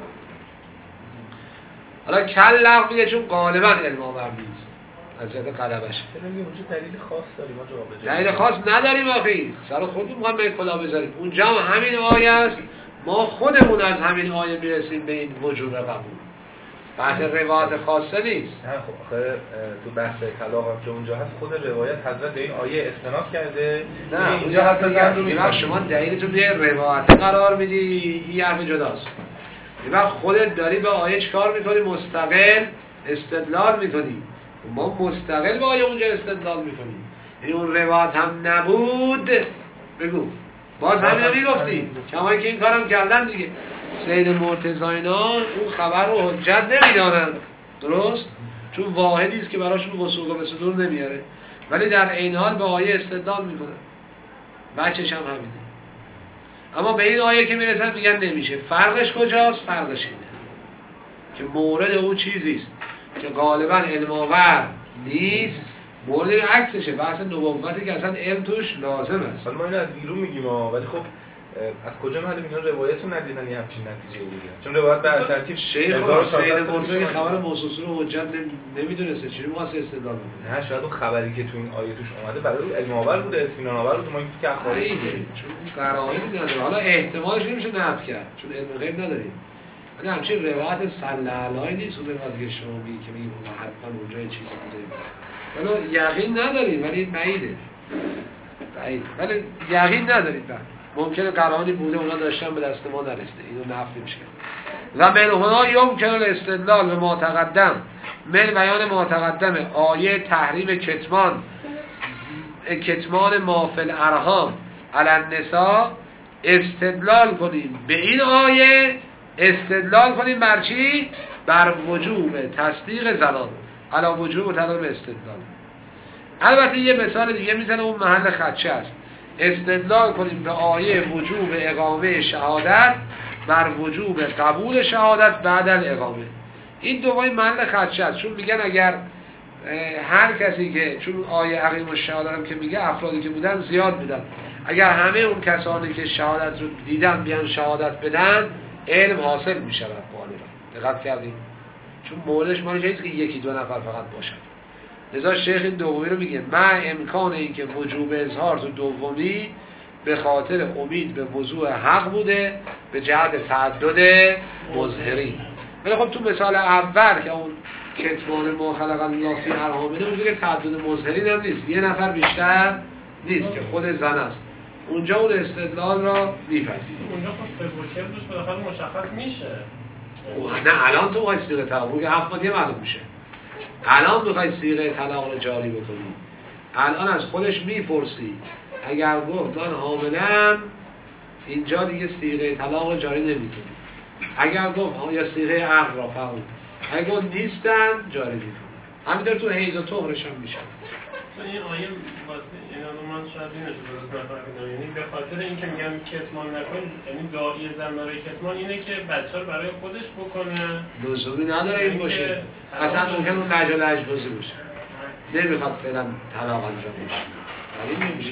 حالا کل لغو میگه چون غالبا علم آور نیست از جهت قلبش. وجود دلیل خاص داریم ما جواب بدیم. دلیل خاص نداریم آخی سر خودمون میخوام به کلا بذاریم. اونجا هم همین آیه است، ما خودمون از همین آیه میرسیم به این وجوب قبول. بحث روایت خاصه نیست. نه خب آخه تو بحث طلاق هم که اونجا هست خود روایت حضرت به این آیه استناد کرده. نه اونجا حتی میگم شما دلیلتون به روایت قرار میدی، این حرف جداست. یه وقت خودت داری به آیه چیکار میکنی؟ مستقل استدلال میکنی. ما مستقل با آیه اونجا استدلال میکنیم. یعنی اون روایت هم نبود بگو باز همین رو میگفتی کمایی که این کارم کردن دیگه. سید مرتضی اینا اون خبر رو حجت نمیدانن، درست؟ چون واحدی است که براشون وثوق به صدور نمیاره، ولی در این حال به آیه استدلال میکنن. بچه‌ش هم همینه. اما به این آیه که میرسن میگن نمیشه. فرقش کجاست؟ فرقش اینه که مورد اون چیزی است که غالبا علم آور نیست، مورد عکسشه. بحث نبوتی که اصلا علم توش لازم است. ما اینو از بیرون میگیم ها، ولی خب از کجا معلوم اینا روایتون ندیدن یه همچین نتیجه بگیرن؟ چون روایت به ترتیب شیخ سید مرتضی خبر موصوص رو حجت نمیدونسته، چجوری واسه استدلال میکنه؟ نه شاید اون خبری که تو این آیه توش اومده برای علم آور بوده، اطمینان آور بوده، ما این که اخباری چون قرائنی نداره. حالا احتمالش نمیشه نفی کرد چون علم غیب نداریم. ولی همچین روایت سلالای نیست اون روایت که شما میگی که میگی اون حتما اونجا چیزی بوده. ولی یقین نداریم، ولی بعیده. بعید. ولی یقین نداریم. ممکنه قرائنی بوده اونا داشتن به دست ما نرسیده، اینو نفی میشه. و من هنا یمکن الاستدلال به ما تقدم من بیان ما تقدم آیه تحریم کتمان کتمان ما فی الارحام علی النساء، استدلال کنیم به این آیه، استدلال کنیم بر چی؟ بر وجوب تصدیق زنان، علی وجوب طلب استدلال. البته یه مثال دیگه میزنه اون محل خدشه است. استدلال کنیم به آیه وجوب اقامه شهادت بر وجوب قبول شهادت بعد الاقامه. این دومای محل خدشه است، چون میگن اگر هر کسی که چون آیه اقیم الشهادت هم که میگه افرادی که بودن زیاد بودن، اگر همه اون کسانی که شهادت رو دیدن بیان شهادت بدن علم حاصل میشه غالبا. دقت کردیم؟ چون موردش ما نیست که یکی دو نفر فقط باشن. لذا شیخ این دومی رو میگه ما امکان این که وجوب اظهار تو دومی به خاطر امید به وضوح حق بوده به جهت تعدد مظهرین. ولی خب تو مثال اول که اون کتمان ما خلق الله فی ارحامنا اونجا که تعدد مظهرین هم نیست، یه نفر بیشتر نیست که خود زن است، اونجا اون استدلال را میپذیریم. اونجا خب تبوکر دوست بالاخره مشخص میشه. نه الان تو باید سیغه طلاق که هفت مادیه معلوم میشه. الان میخوای سیغه طلاق رو جاری بکنی، الان از خودش میپرسی اگر گفت من حاملم اینجا دیگه سیغه طلاق رو جاری نمیکنی، اگر گفت یا سیغه عقد را فعال، اگر گفت نیستن جاری میکنی. همینطور تو حیض و طهرش هم میشه. این آیه واسه اینا رو من شاید اینو درست نفهمیدم، یعنی به خاطر اینکه میگم کتمان نکن، یعنی داعی زن برای کتمان اینه که بچه رو برای خودش بکنه، لزومی نداره این باشه. اصلا ممکن اون لج و لجبازی باشه، نمیخواد فعلا طلاق انجام بشه، ولی نمیشه.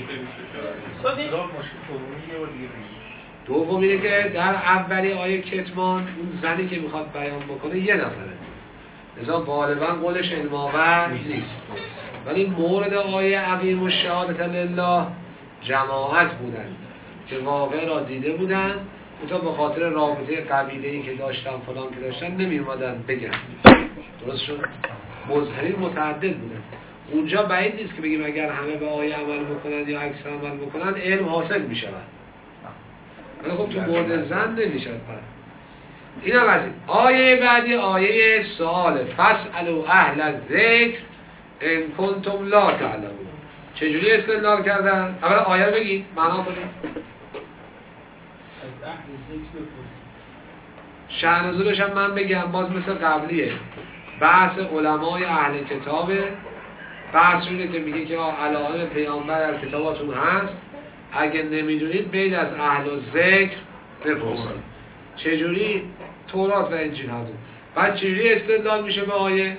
دوم اینه که در اولی آیه کتمان اون زنی که میخواد بیان بکنه یه نفره، لذا غالبا قولش علم آور نیست. ولی مورد آیه اقیم الشهادة لله جماعت بودن که واقع را دیده بودن تا به خاطر رابطه قبیله‌ای که داشتن فلان که داشتن نمی اومدن بگن. درست شد؟ مظهرین متعدد بودن. اونجا بعید نیست که بگیم اگر همه به آیه عمل بکنن یا عکس عمل بکنن علم حاصل می شود. ولی خب تو بعد زن نمی شود. این هم از این آیه بعدی آیه سوال فاسألوا اهل الذکر ان کنتم لا تعلمون. چجوری استدلال کردن؟ اول آیه رو بگید معنا کنید. شأن نزولش هم من بگم باز مثل قبلیه. بحث علمای اهل کتابه. بحث اینه که میگه که علائم پیامبر در کتاباتون هست، اگه نمیدونید برید از اهل الذکر بپرسید. چجوری؟ تورات و انجیل هست. بعد چجوری استدلال میشه به آیه؟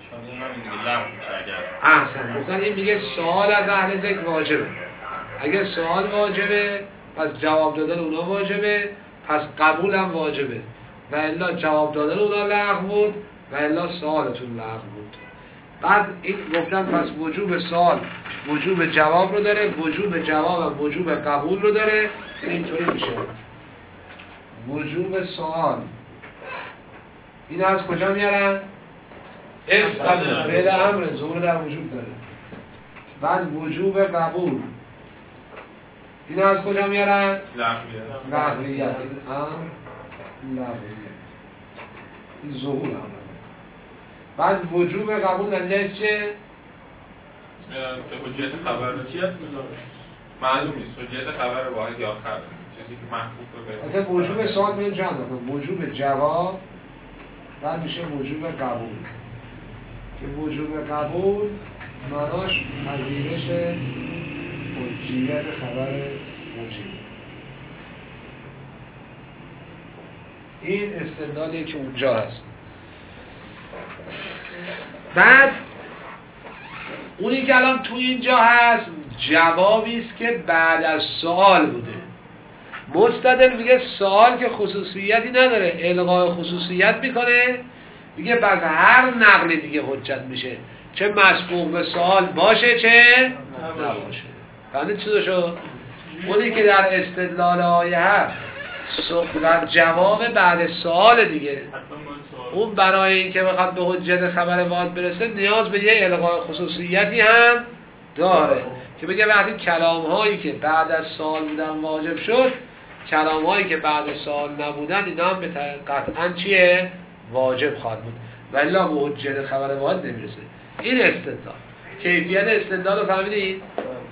احسن. مثلا این میگه سوال از اهل ذکر واجبه. اگه سوال واجبه پس جواب دادن اونا واجبه، پس قبول هم واجبه. و الا جواب دادن اونا لغو بود و الا سوالتون لغو بود. بعد این گفتن پس وجوب سوال وجوب جواب رو داره، وجوب جواب و وجوب قبول رو داره. اینطوری میشه وجوب سوال. این از کجا میارن؟ افعل فعل امر ظهور در وجوب داره. بعد وجوب قبول این از کجا میارن؟ لغویت. امر لغویت این ظهور امر. بعد وجوب قبول نتیجه چه؟ حجیت خبر معلوم نیست. حجیت خبر واحد یا آخر چیزی که محفوظ رو بده. وجوب سوال میگن جمع کنم. وجوب جواب بعد میشه وجوب قبول. که وجوب قبول معناش پذیرش حجیت خبر موجب. این استدلالی که اونجا هست. بعد اونی که الان تو اینجا هست جوابی است که بعد از سوال بوده. مستدل میگه سوال که خصوصیتی نداره، الغای خصوصیت میکنه، میگه بعد هر نقلی دیگه حجت میشه، چه مسبوق به سوال باشه چه نباشه. فهمید چی شد؟ اونی که در استدلال آیه هست در جواب بعد سوال دیگه، اون برای این که بخواد به حجت خبر واحد برسه نیاز به یه الغای خصوصیتی هم داره که بگه وقتی کلام هایی که بعد از سوال بودن واجب شد، کلام هایی که بعد از سوال نبودن اینا هم به قطعا چیه؟ واجب خواهد بود ولی به حجت خبر واحد نمیرسه. این استدلال. کیفیت استدلال رو فهمیدید؟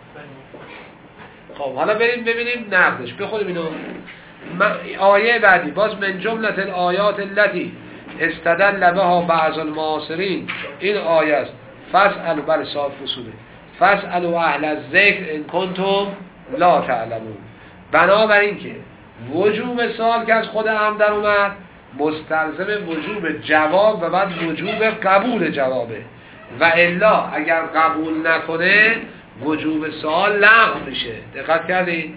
خب حالا بریم ببینیم نقدش. بخونیم اینو. آیه بعدی باز من جملت الآیات التي استدل بها بعض المعاصرین. این آیه است فاسألوا بل صاحب فصوله فاسألوا اهل الذکر ان کنتم لا تعلمون. بنابراین که وجوب سوال که از خود هم در اومد مستلزم وجوب جواب و بعد وجوب قبول جوابه و الا اگر قبول نکنه وجوب سوال لغو میشه. دقت کردید؟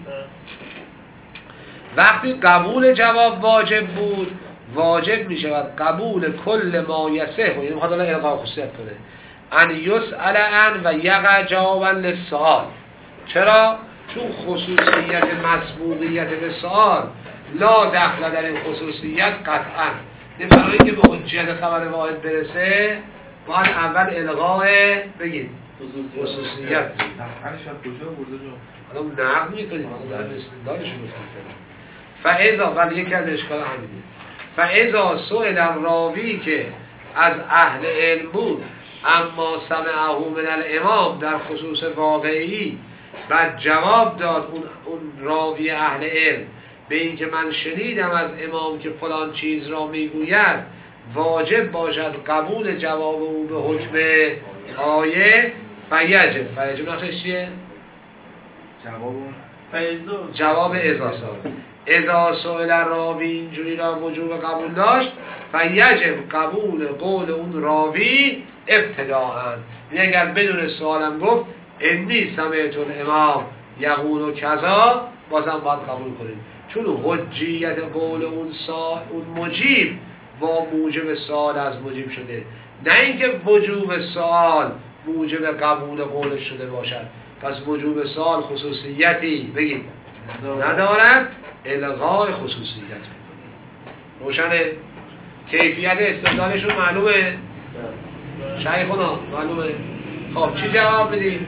وقتی قبول جواب واجب بود واجب میشه و قبول کل ما یسه و این میخواد الان الغا خصوصیت کنه ان یسأل عن و یقع جوابا للسؤال. چرا؟ چون خصوصیت مسبوقیت به سؤال لا دخل در این خصوصیت قطعا. این برای که به حجیت خبر واحد برسه باید اول الغای بگید خصوصیت. هرش از کجا برده جو؟ حالا نقل میکنیم در استدلالش رو میکنیم. فاذا ولی یک از اشکال همینه. فاذا سئل الراوی که از اهل علم بود اما سمعه من الامام در خصوص واقعی بعد جواب داد اون, اون راوی اهل علم به این که من شنیدم از امام که فلان چیز را میگوید واجب باشد قبول جواب او به حکم آیه فیجب. فیجب نقشش چیه؟ جواب جواب ازا سال ازا سئل راوی اینجوری را وجوب قبول داشت فیجب قبول قول اون راوی ابتداءً. یعنی اگر بدون سوالم گفت انی سمعت الامام یقول و کذا بازم باید قبول کنیم چون حجیت قول اون سا اون مجیب با موجب سوال از مجیب شده، نه اینکه وجوب سوال موجب قبول قولش شده باشد. پس وجوب سوال خصوصیتی بگید ندارد الغای خصوصیت میکنی. روشنه؟ کیفیت استدلالشون معلومه؟ شیخونا معلومه؟ خب چی جواب میدیم؟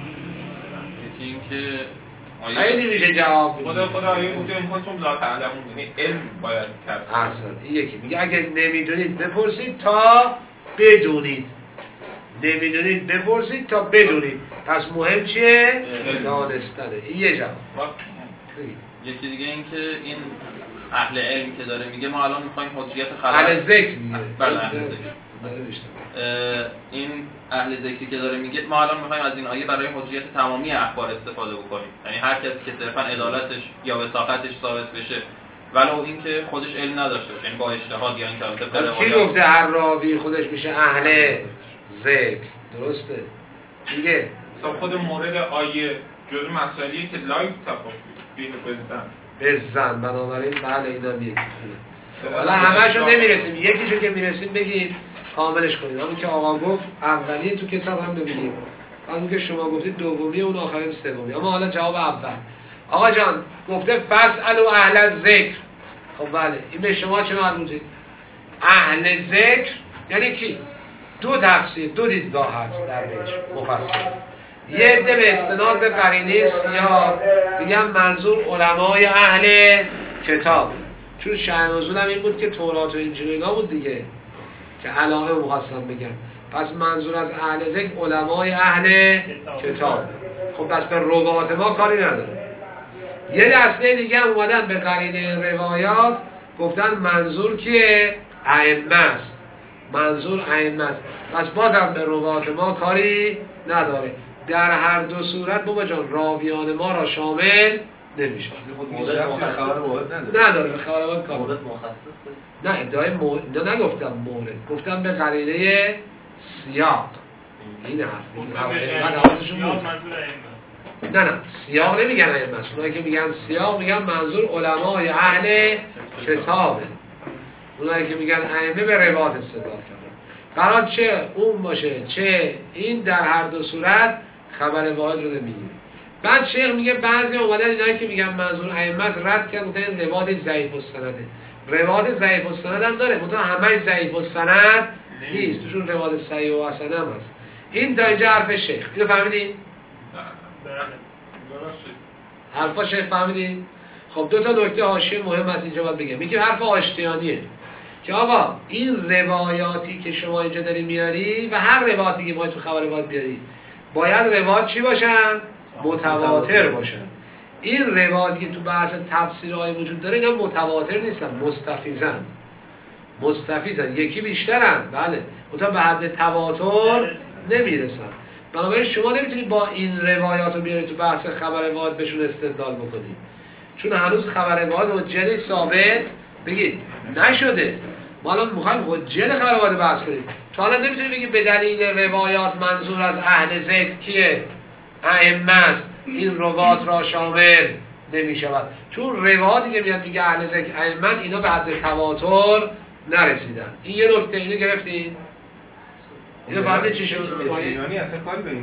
این که خیلی میشه جواب میدیم. خدا خدا آیه گفته این کنتم لا تعلمون، یعنی علم باید کرد. احسن. این یکی میگه اگه نمیدونید بپرسید تا بدونید. نمیدونید بپرسید تا بدونید. پس مهم چیه؟ دانستنه. این یه جواب. یکی دیگه این که این اهل علم که داره میگه ما الان میخوایم حجیت خبر اهل ذکر میگه. بله اهل ذکر. این اهل ذکری که داره میگه ما الان میخوایم از این آیه برای حجیت تمامی اخبار استفاده بکنیم. یعنی هر کسی که صرفا عدالتش یا وثاقتش ثابت بشه ولو اینکه خودش علم نداشته باشه، یعنی با اجتهاد یا اینکه البته کی گفته هر راوی خودش میشه اهل ذکر؟ درسته؟ دیگه خود مورد آیه جزء مسائلیه که لایو تفاوت بیه بزن بزن بنابراین بله اینا میگه حالا همه‌شو نمیرسیم، یکیشو که میرسیم بگید کاملش کنید. همون که آقا گفت اولی تو کتاب هم ببینیم، همون که شما گفتید دومی، اون آخرین سومی. اما حالا جواب اول آقا جان گفته فاسالوا اهل الذکر. خب بله این به شما چه مربوطه؟ اهل ذکر یعنی کی؟ دو تفسیر دو دیدگاه هست در بهش مفصل. یه عده به استناد به قرینه سیاق میگن منظور علمای اهل کتاب، چون شأن نزول هم این بود که تورات و انجیل اینا بود دیگه که علاقه مخصص بگن. پس منظور از اهل ذکر علمای اهل کتاب. خب پس به روایات ما کاری نداره. یه دسته دیگه هم اومدن به قرینه روایات گفتن منظور کیه؟ ائمه است. منظور ائمه است. پس بازم به روایات ما کاری نداره. در هر دو صورت بابا جان راویان ما را شامل نمیشه. مورد خبر واحد نداره. نداره به خبر واحد کار. مورد مخصص. نه ادعای مورد نه نگفتم مورد. گفتم به قرینه سیاق. این حرف. این حرفشون بود. نه نه سیاق نمیگن ائمه است. اونایی که میگن سیاق میگن منظور علمای اهل کتابه. اونایی که میگن ائمه به روایات استدلال کردن. قرار چه اون باشه چه این در هر دو صورت خبر واحد رو نمیگیم. بعد شیخ میگه بعضی اومدن اینایی که میگن منظور ائمه رد کردن گفتن روایت ضعیف السنده. روایت ضعیف السند هم داره، مثلا همه ضعیف السند نیست، توشون روایت صحیح و حسن هم هست. این تا اینجا حرف شیخ. اینو فهمیدین؟ حرفا شیخ فهمیدین؟ خب دو تا نکته حاشیه مهم هست اینجا باید بگم. یکی حرف آشتیانیه که آقا این روایاتی که شما اینجا داری میاری و هر روایاتی که ما تو خبر باید بیاری باید روایات چی باشن؟ متواتر باشن. این روایاتی که تو بحث تفسیرهای وجود داره اینا متواتر نیستن، مستفیضن. مستفیضن یکی بیشترن بله، اونتا به حد تواتر نمیرسن. بنابراین شما نمیتونید با این روایات رو بیاری تو بحث خبر واحد بهشون استدلال بکنید، چون هنوز خبر واحد حجت ثابت بگید نشده. ما الان میخوایم حجت خبر واحد بحث کنیم. تو الان نمیتونید بگید به دلیل روایات منظور از اهل ذکر کیه؟ ائمه است. این روایات را شامل نمیشود، چون روایاتی که میاد میگه اهل ذکر ائمه اینا به حد تواتر نرسیدن. این یه نکته. اینو گرفتین؟ اینو بعد چی شد؟ اطمینانی اصلا کاری به این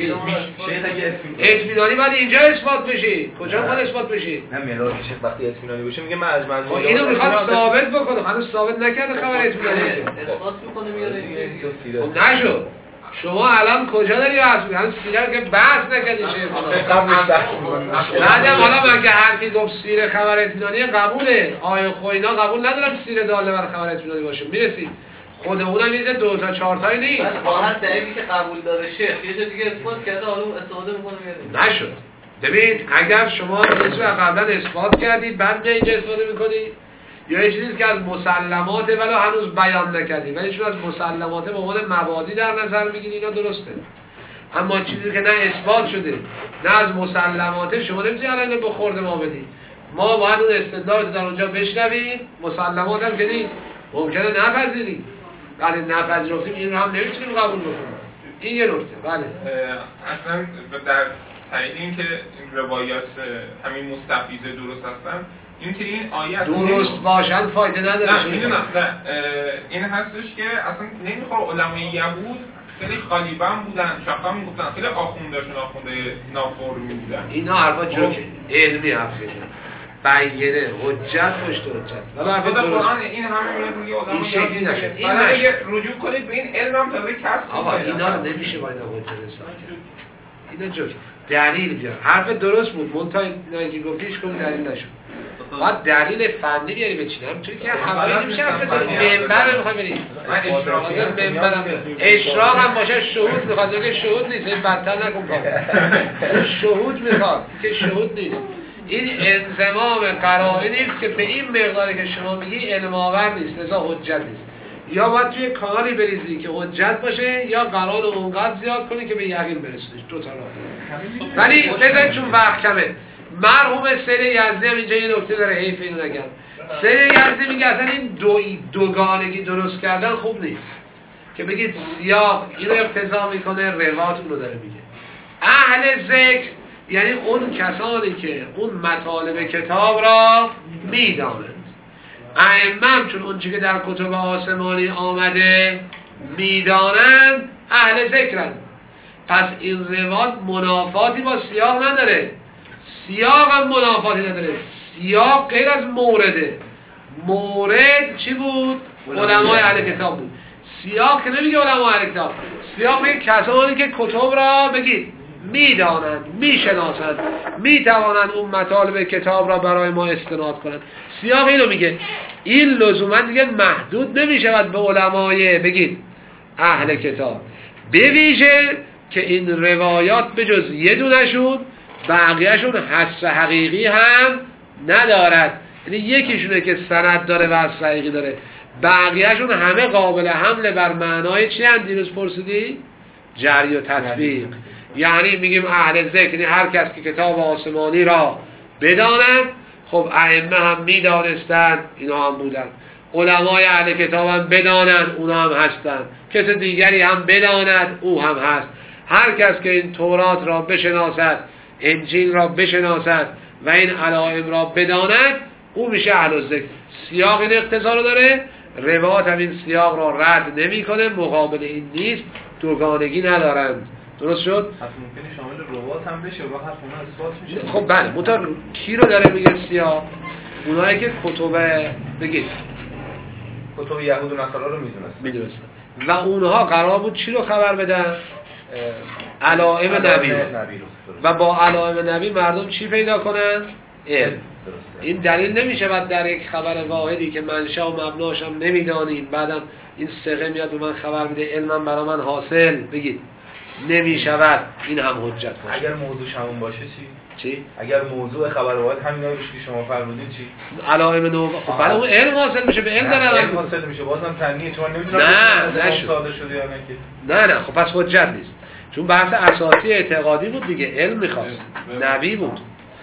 نداره. اطمینانی باید اینجا اثبات بشی. کجا باید اثبات بشی؟ نه میاد که شیخ وقتی اطمینانی باشه میگه من از منظور اینو میخواد ثابت بکنه، هنوز ثابت نکرده خبر اطمینانی. اثبات میکنه میاره. خب نشد. شما الان کجا داری بحث می‌کنی؟ هنوز سیره که بحث نکردی شیخ. قبلش بحث می‌کنم. بعدم حالا من که هر کی گفت سیره خبر اطمینانی قبوله. آیه خوینا قبول ندارم سیره داله بر خبر اطمینانی باشه. میرسید. خودمونم یه دو تا چهار تایی نیست. بس با هر دلیلی که قبول داره شیخ یه جا دیگه اثبات کرده حالا استفاده می‌کنه میاره. نشد. ببین اگر شما چیزی قبلا اثبات کردید بعد اینجا استفاده می‌کنید یا یه چیزی که از مسلمات ولی هنوز بیان نکردید ولی چون از مسلمات به عنوان مبادی در نظر می‌گیرید اینا درسته. اما چیزی که نه اثبات شده نه از مسلمات شما نمی‌تونید الان به خورد ما بدید. ما باید اون استدلال رو در اونجا بشنویم، مسلمات هم که نیست ممکنه نپذیریم. ولی نپذیرفتیم این رو هم نمی‌تونیم قبول بکنیم. این یه نکته. بله اصلا در تایید این که این روایات همین مستفیض درست هستن، این که این آیت درست باشن فایده نداره. نه میدونم نه این هستش که اصلا نمیخوره علمای یهود خیلی غالیبن بودن، شخصا میگفتن خیلی آخوندهشون آخونده نافرمی بودن. اینا حرفا جوک علمی حرفه بیانه حجت پشت حجت ولی حرفا قرآن این همه میاد میگه آدم این شکلی نشد. این میگه رجوع کنید به این علم هم تازه کسب. آقا اینا نمیشه با اینا حجت حساب کرد. اینا جوک دلیل بیار. حرف درست بود منتها اینا که گفتیش کنید دلیل نشد. باید دلیل فنی بیاری بچینم همونطوری که حوالی نمیشه حرف بزنی منبر میخوای بریم اشراق هم باشه شهود میخواد اگه شهود نیست این بدتر نکن کار شهود میخواد که شهود نیست این انضمام قرائنی است که به این مقداری که شما میگی علم آور نیست لذا حجت نیست یا باید توی کانالی بریزی که حجت باشه یا قرار اونقدر زیاد کنی که به یقین برسونیش دو تا راه ولی بذارید چون وقت کمه مرحوم سید یزدی هم اینجا یه نکته داره حیف اینو نگم سید یزدی میگه اصلا این دو دوگانگی درست کردن خوب نیست که بگید سیاق اینو اقتضا میکنه روات اونو داره میگه اهل ذکر یعنی اون کسانی که اون مطالب کتاب را میدانند ائمه چون اون چیزی که در کتب آسمانی آمده میدانند اهل ذکرند پس این روات منافاتی با سیاق نداره سیاق هم منافاتی نداره سیاق غیر از مورده مورد چی بود؟ علمای اهل کتاب بود سیاق که نمیگه علمای اهل کتاب سیاق میگه کسانی که کتب را بگید میدانند میشناسند میتوانند اون مطالب کتاب را برای ما استناد کنند سیاق اینو میگه این لزوما دیگه محدود نمیشود به علمای بگید اهل کتاب به ویژه که این روایات به جز یه دونشون بقیهشون حس حقیقی هم ندارد یعنی یکیشونه که سند داره و حس حقیقی داره بقیهشون همه قابل حمل بر معنای چی هم دیروز پرسیدی؟ جری و تطبیق یعنی میگیم اهل ذکر یعنی هر کس که کتاب آسمانی را بداند خب ائمه هم میدانستند اینا هم بودن علمای اهل کتاب هم بدانند اونا هم هستند کس دیگری هم بداند او هم هست هر کس که این تورات را بشناسد انجیل را بشناسد و این علائم را بداند او میشه اهل ذکر سیاق این اقتضا رو داره روایات هم این سیاق را رد نمیکنه مقابل این نیست دوگانگی ندارند درست شد؟ حتی ممکنه شامل روایات هم بشه و حرف اونا اثبات میشه خب بله مطمئن کی رو داره میگه سیاق اونایی که کتب بگید کتب یهود و نصارا رو میدونست میدونستن و اونها قرار بود چی رو خبر بدن؟ علائم نبی رو و با علائم نبی مردم چی پیدا کنن؟ علم این دلیل نمیشه بعد در یک خبر واحدی که منشأ و مبناش هم نمیدانیم بعدم این ثقه میاد به من خبر میده علمم برای من حاصل بگید نمیشود این هم حجت باشه اگر موضوعش همون باشه چی؟ چی؟ اگر موضوع خبر واحد همین باشه که شما فرمودید چی؟ علائم نو خب برای اون علم حاصل میشه به علم داره علم حاصل میشه بازم تنیه چون نمیدونم نه نشد صادر شده یا نه که نه نه خب پس حجت نیست چون بحث اساسی اعتقادی بود دیگه علم میخواست نبی بود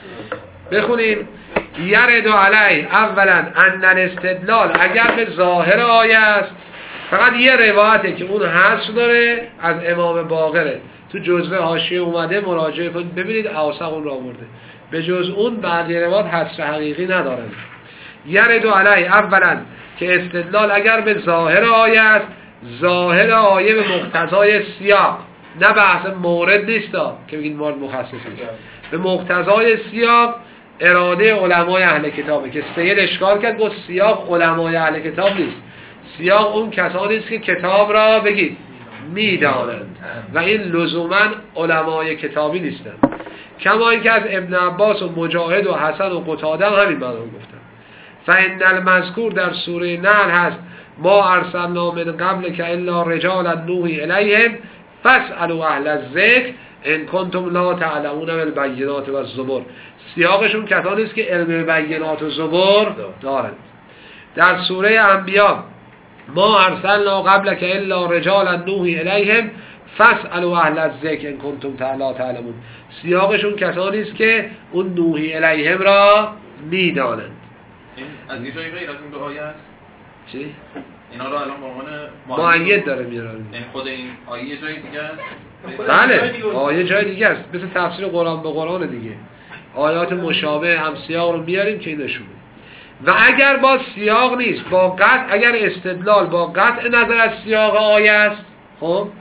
بخونیم یرد علی اولا ان الاستدلال اگر به ظاهر آیه است فقط یه روایته که اون حذف داره از امام باقره تو جزوه حاشیه اومده مراجعه کنید ببینید اوثق اون را آورده به جز اون بقیه روایات حذف حقیقی ندارن یرد علی اولا که استدلال اگر به ظاهر آیه است ظاهر آیه به مقتضای سیاق نه بحث مورد نیستا که بگید مورد مخصص نیست به مقتضای سیاق اراده علمای اهل کتابه که سید اشکال کرد گفت سیاق علمای اهل کتاب نیست سیاق اون کسانی است که کتاب را بگید میدانند و این لزوما علمای کتابی نیستند کما اینکه از ابن عباس و مجاهد و حسن و قتاده هم همین معنی گفتن فإن المذکور در سوره نحل هست ما ارسلنا من قبل که الا رجالا نوحی الیهم فاسألوا اهل الذکر ان کنتم لا تعلمون بالبینات و الزبر سیاقشون کسانی است که علم بینات و زبر دارند در سوره انبیاء ما ارسلنا قبل که الا رجالا نوحی الیهم فاسألوا اهل الذکر ان کنتم لا تعلمون سیاقشون کسانی است که اون نوحی الیهم را میدانند این از یه جایی غیر از این دو آیه است چی؟ اینا رو الان به عنوان مؤید داره میارن این خود این آیه یه جای دیگه است بله آیه جای دیگه است مثل تفسیر قرآن به قرآن دیگه آیات مشابه هم سیاق رو میاریم که نشونه و اگر با سیاق نیست با قطع اگر استدلال با قطع نظر از سیاق آیه است خب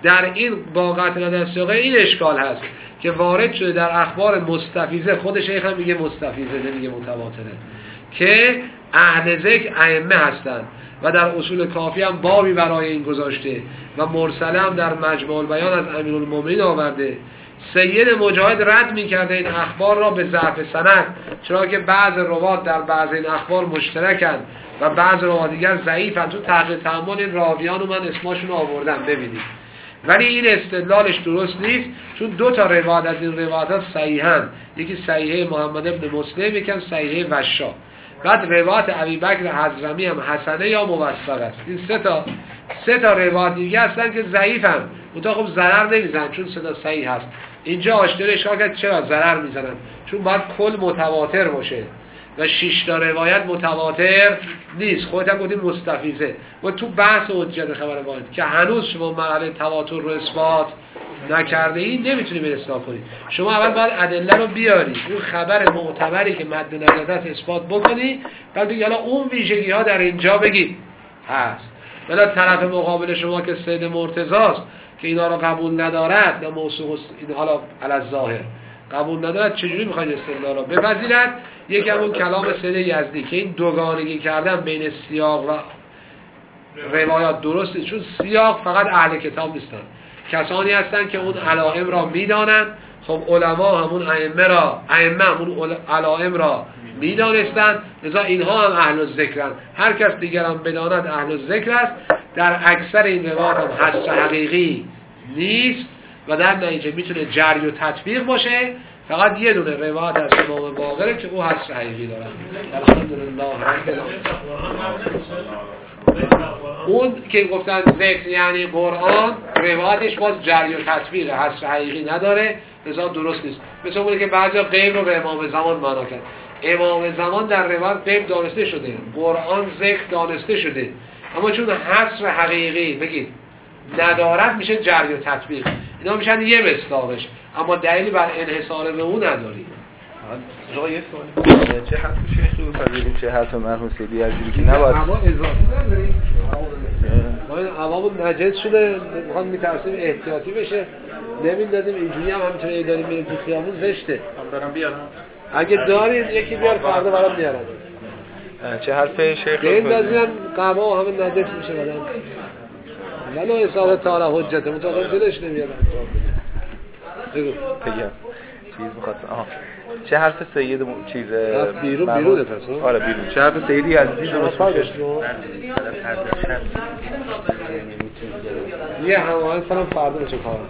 در این با قطع نظر از سیاق این اشکال هست که وارد شده در اخبار مستفیضه، خود شیخ هم میگه مستفیضه نمیگه متواتره، که اهل ذکر ائمه هستند و در اصول کافی هم بابی برای این گذاشته و مرسله هم در مجموع البیان از امیرالمومنین آورده. سید مجاهد رد میکرده این اخبار را به ضعف سند، چرا که بعض روات در بعض این اخبار مشترکن و بعض روات دیگر ضعیفن. تو تحقیق تحمل این راویان رو من اسماشون آوردم ببینید، ولی این استدلالش درست نیست، چون دو تا روایت از این روایات صحیحن، یکی صحیحه محمد ابن مسلم، یکی صحیحه وشا. بعد روایت ابوبکر حضرمی هم حسنه یا موثق است. این سه تا سه تا روایت دیگه هستن که ضعیفن، اونتا خب ضرر نمیزنن چون سه تا صحیح هست. اینجا آشتر اشکال کرد چرا ضرر میزنن، چون باید کل متواتر باشه و شش تا روایت متواتر نیست. خودت هم گفتیم مستفیضه و تو بحث حجت خبر واحد که هنوز شما مرحله تواتر رو اثبات نکرده این نمیتونی به اصلاح کنی. شما اول باید ادله رو بیاری، اون خبر معتبری که مد نظرت اثبات بکنی، بعد بگی حالا اون ویژگی ها در اینجا بگی هست. ولی طرف مقابل شما که سید مرتضی است که اینا رو قبول ندارد، نه موثوق این حالا علی الظاهر قبول ندارد، چجوری میخواید استدلال رو بپذیرد؟ یکی همون کلام سید یزدی که این دوگانگی کردن بین سیاق و روایات درسته، چون سیاق فقط اهل کتاب نیستن، کسانی هستن که اون علائم را میدانن. خب علما همون ائمه را ائمه همون علائم را میدانستن، لذا اینها هم اهل الذکرن. هر کس دیگر هم بداند اهل الذکر است. در اکثر این روایات هم حصر حقیقی نیست و در نتیجه میتونه جری و تطبیق باشه. فقط یه دونه روایت از امام باقره که او حصر حقیقی دارن. الحمدلله رب العالمین. اون که گفتن ذکر یعنی قرآن، روایتش باز جری و تطبیق حصر حقیقی نداره، لذا درست نیست. مثل اونه که بعضیا غیب رو به امام زمان معنا کرد. امام زمان در روایت غیب دانسته شده، قرآن ذکر دانسته شده، اما چون حصر حقیقی بگید ندارد میشه جری و تطبیق. اینا میشن یه مصداقش، اما دلیلی بر انحصار به اون نداری. آقا یه سوالی، چه حرف شیخ رو فرمودیم، چه حرف مرحوم سیدی یزدی که نباید اما اضافی نداری؟ ما این عوام نجس شده، میخوام میترسیم احتیاطی بشه، نمیدادیم اینجوری هم همینطوری ای داریم میریم تو خیابون زشته. هم دارم بیارم اگه دارید یکی بیار فردا برام بیارم. چه حرف شیخ رو این دازیم قبا همه نجس میشه بدن، ولو اصابه تعالی حجت متوقع دلش نمیادم. بگو بگم چیز می‌خواستم. آها چه حرف سید م... چیز بیرون بیرون پس. آره بیرون. چه حرف سیدی یزدی درست باشه. یه هماهنگ کنم فردا بشه کارم.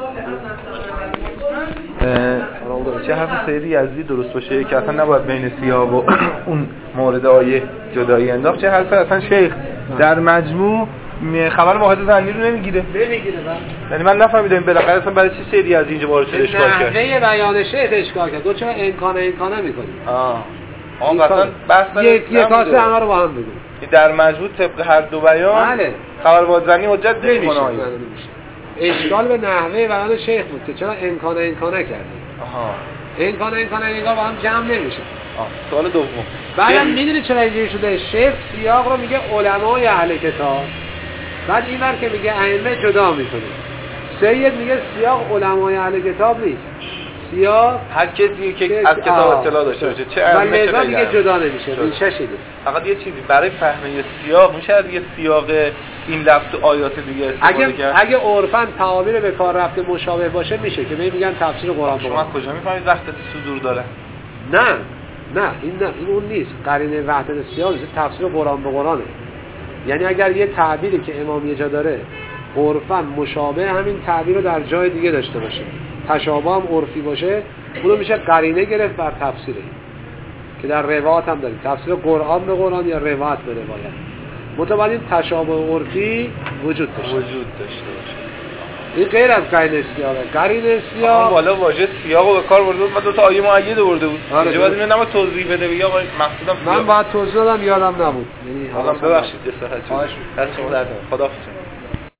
چه حرف سیدی یزدی درست باشه که اصلا نباید بین سیاق و اون مورد آیه جدایی انداخت. چه حرف اصلا شیخ در مجموع خبر واحد زنی رو نمیگیره نمیگیره. یعنی من نفهمیدم بالاخره اصلا برای چی سیدی از اینجا وارد شده اشکال کرد. نه بیان شیخ اشکال کرد. تو چرا امکان امکانه میکنی؟ آه آن اصلا بحث یک یک کاسه همه رو با هم بگو. در مجموع طبق هر دو بیان بله خبر واحد زنی حجت نمیشه. اشکال به نحوه بیان شیخ بود که چرا امکان امکانه کردی. آها امکان امکانه نگاه با هم جمع نمیشه. آه سوال دوم بعدم میدونی چرا اینجوری شده؟ شیخ سیاق رو میگه علمای اهل کتاب، بعد این ور که میگه ائمه جدا میکنه. سید میگه سیاق علمای اهل کتاب نیست، سیاق هر کسی که از کتاب اطلاع داشته باشه چه ائمه چه دیگه جدا نمیشه. ریشه شده. فقط یه چیزی برای فهم یه سیاق میشه دیگه سیاق این لفظ و آیات دیگه استفاده اگه کرد. اگه عرفاً تعابیر به کار رفته مشابه باشه میشه که میگن تفسیر قرآن. شما کجا میفهمید وحدت صدور داره؟ نه نه این نه این اون نیست. قرینه وحدت سیاق تفسیر قرآن به قرآنه. یعنی اگر یه تعبیری که امام یه جا داره عرفاً مشابه همین تعبیر رو در جای دیگه داشته باشه، تشابه هم عرفی باشه، اونو میشه قرینه گرفت بر تفسیره که در روایت هم داریم تفسیر قرآن به قرآن یا روایت به روایت. متولی تشابه عرفی وجود داشته وجود داشته باشه. این غیر از قرینه سیاقه. قرینه سیاق بالا واژه سیاقو به کار برده بود. من دو تا آیه معید آورده بود. آره بعد اینو نما توضیح بده بگم مقصودم من بعد توضیح دادم یادم نبود. یعنی حالا ببخشید جسارت شد. دست شما درد. خداحافظ.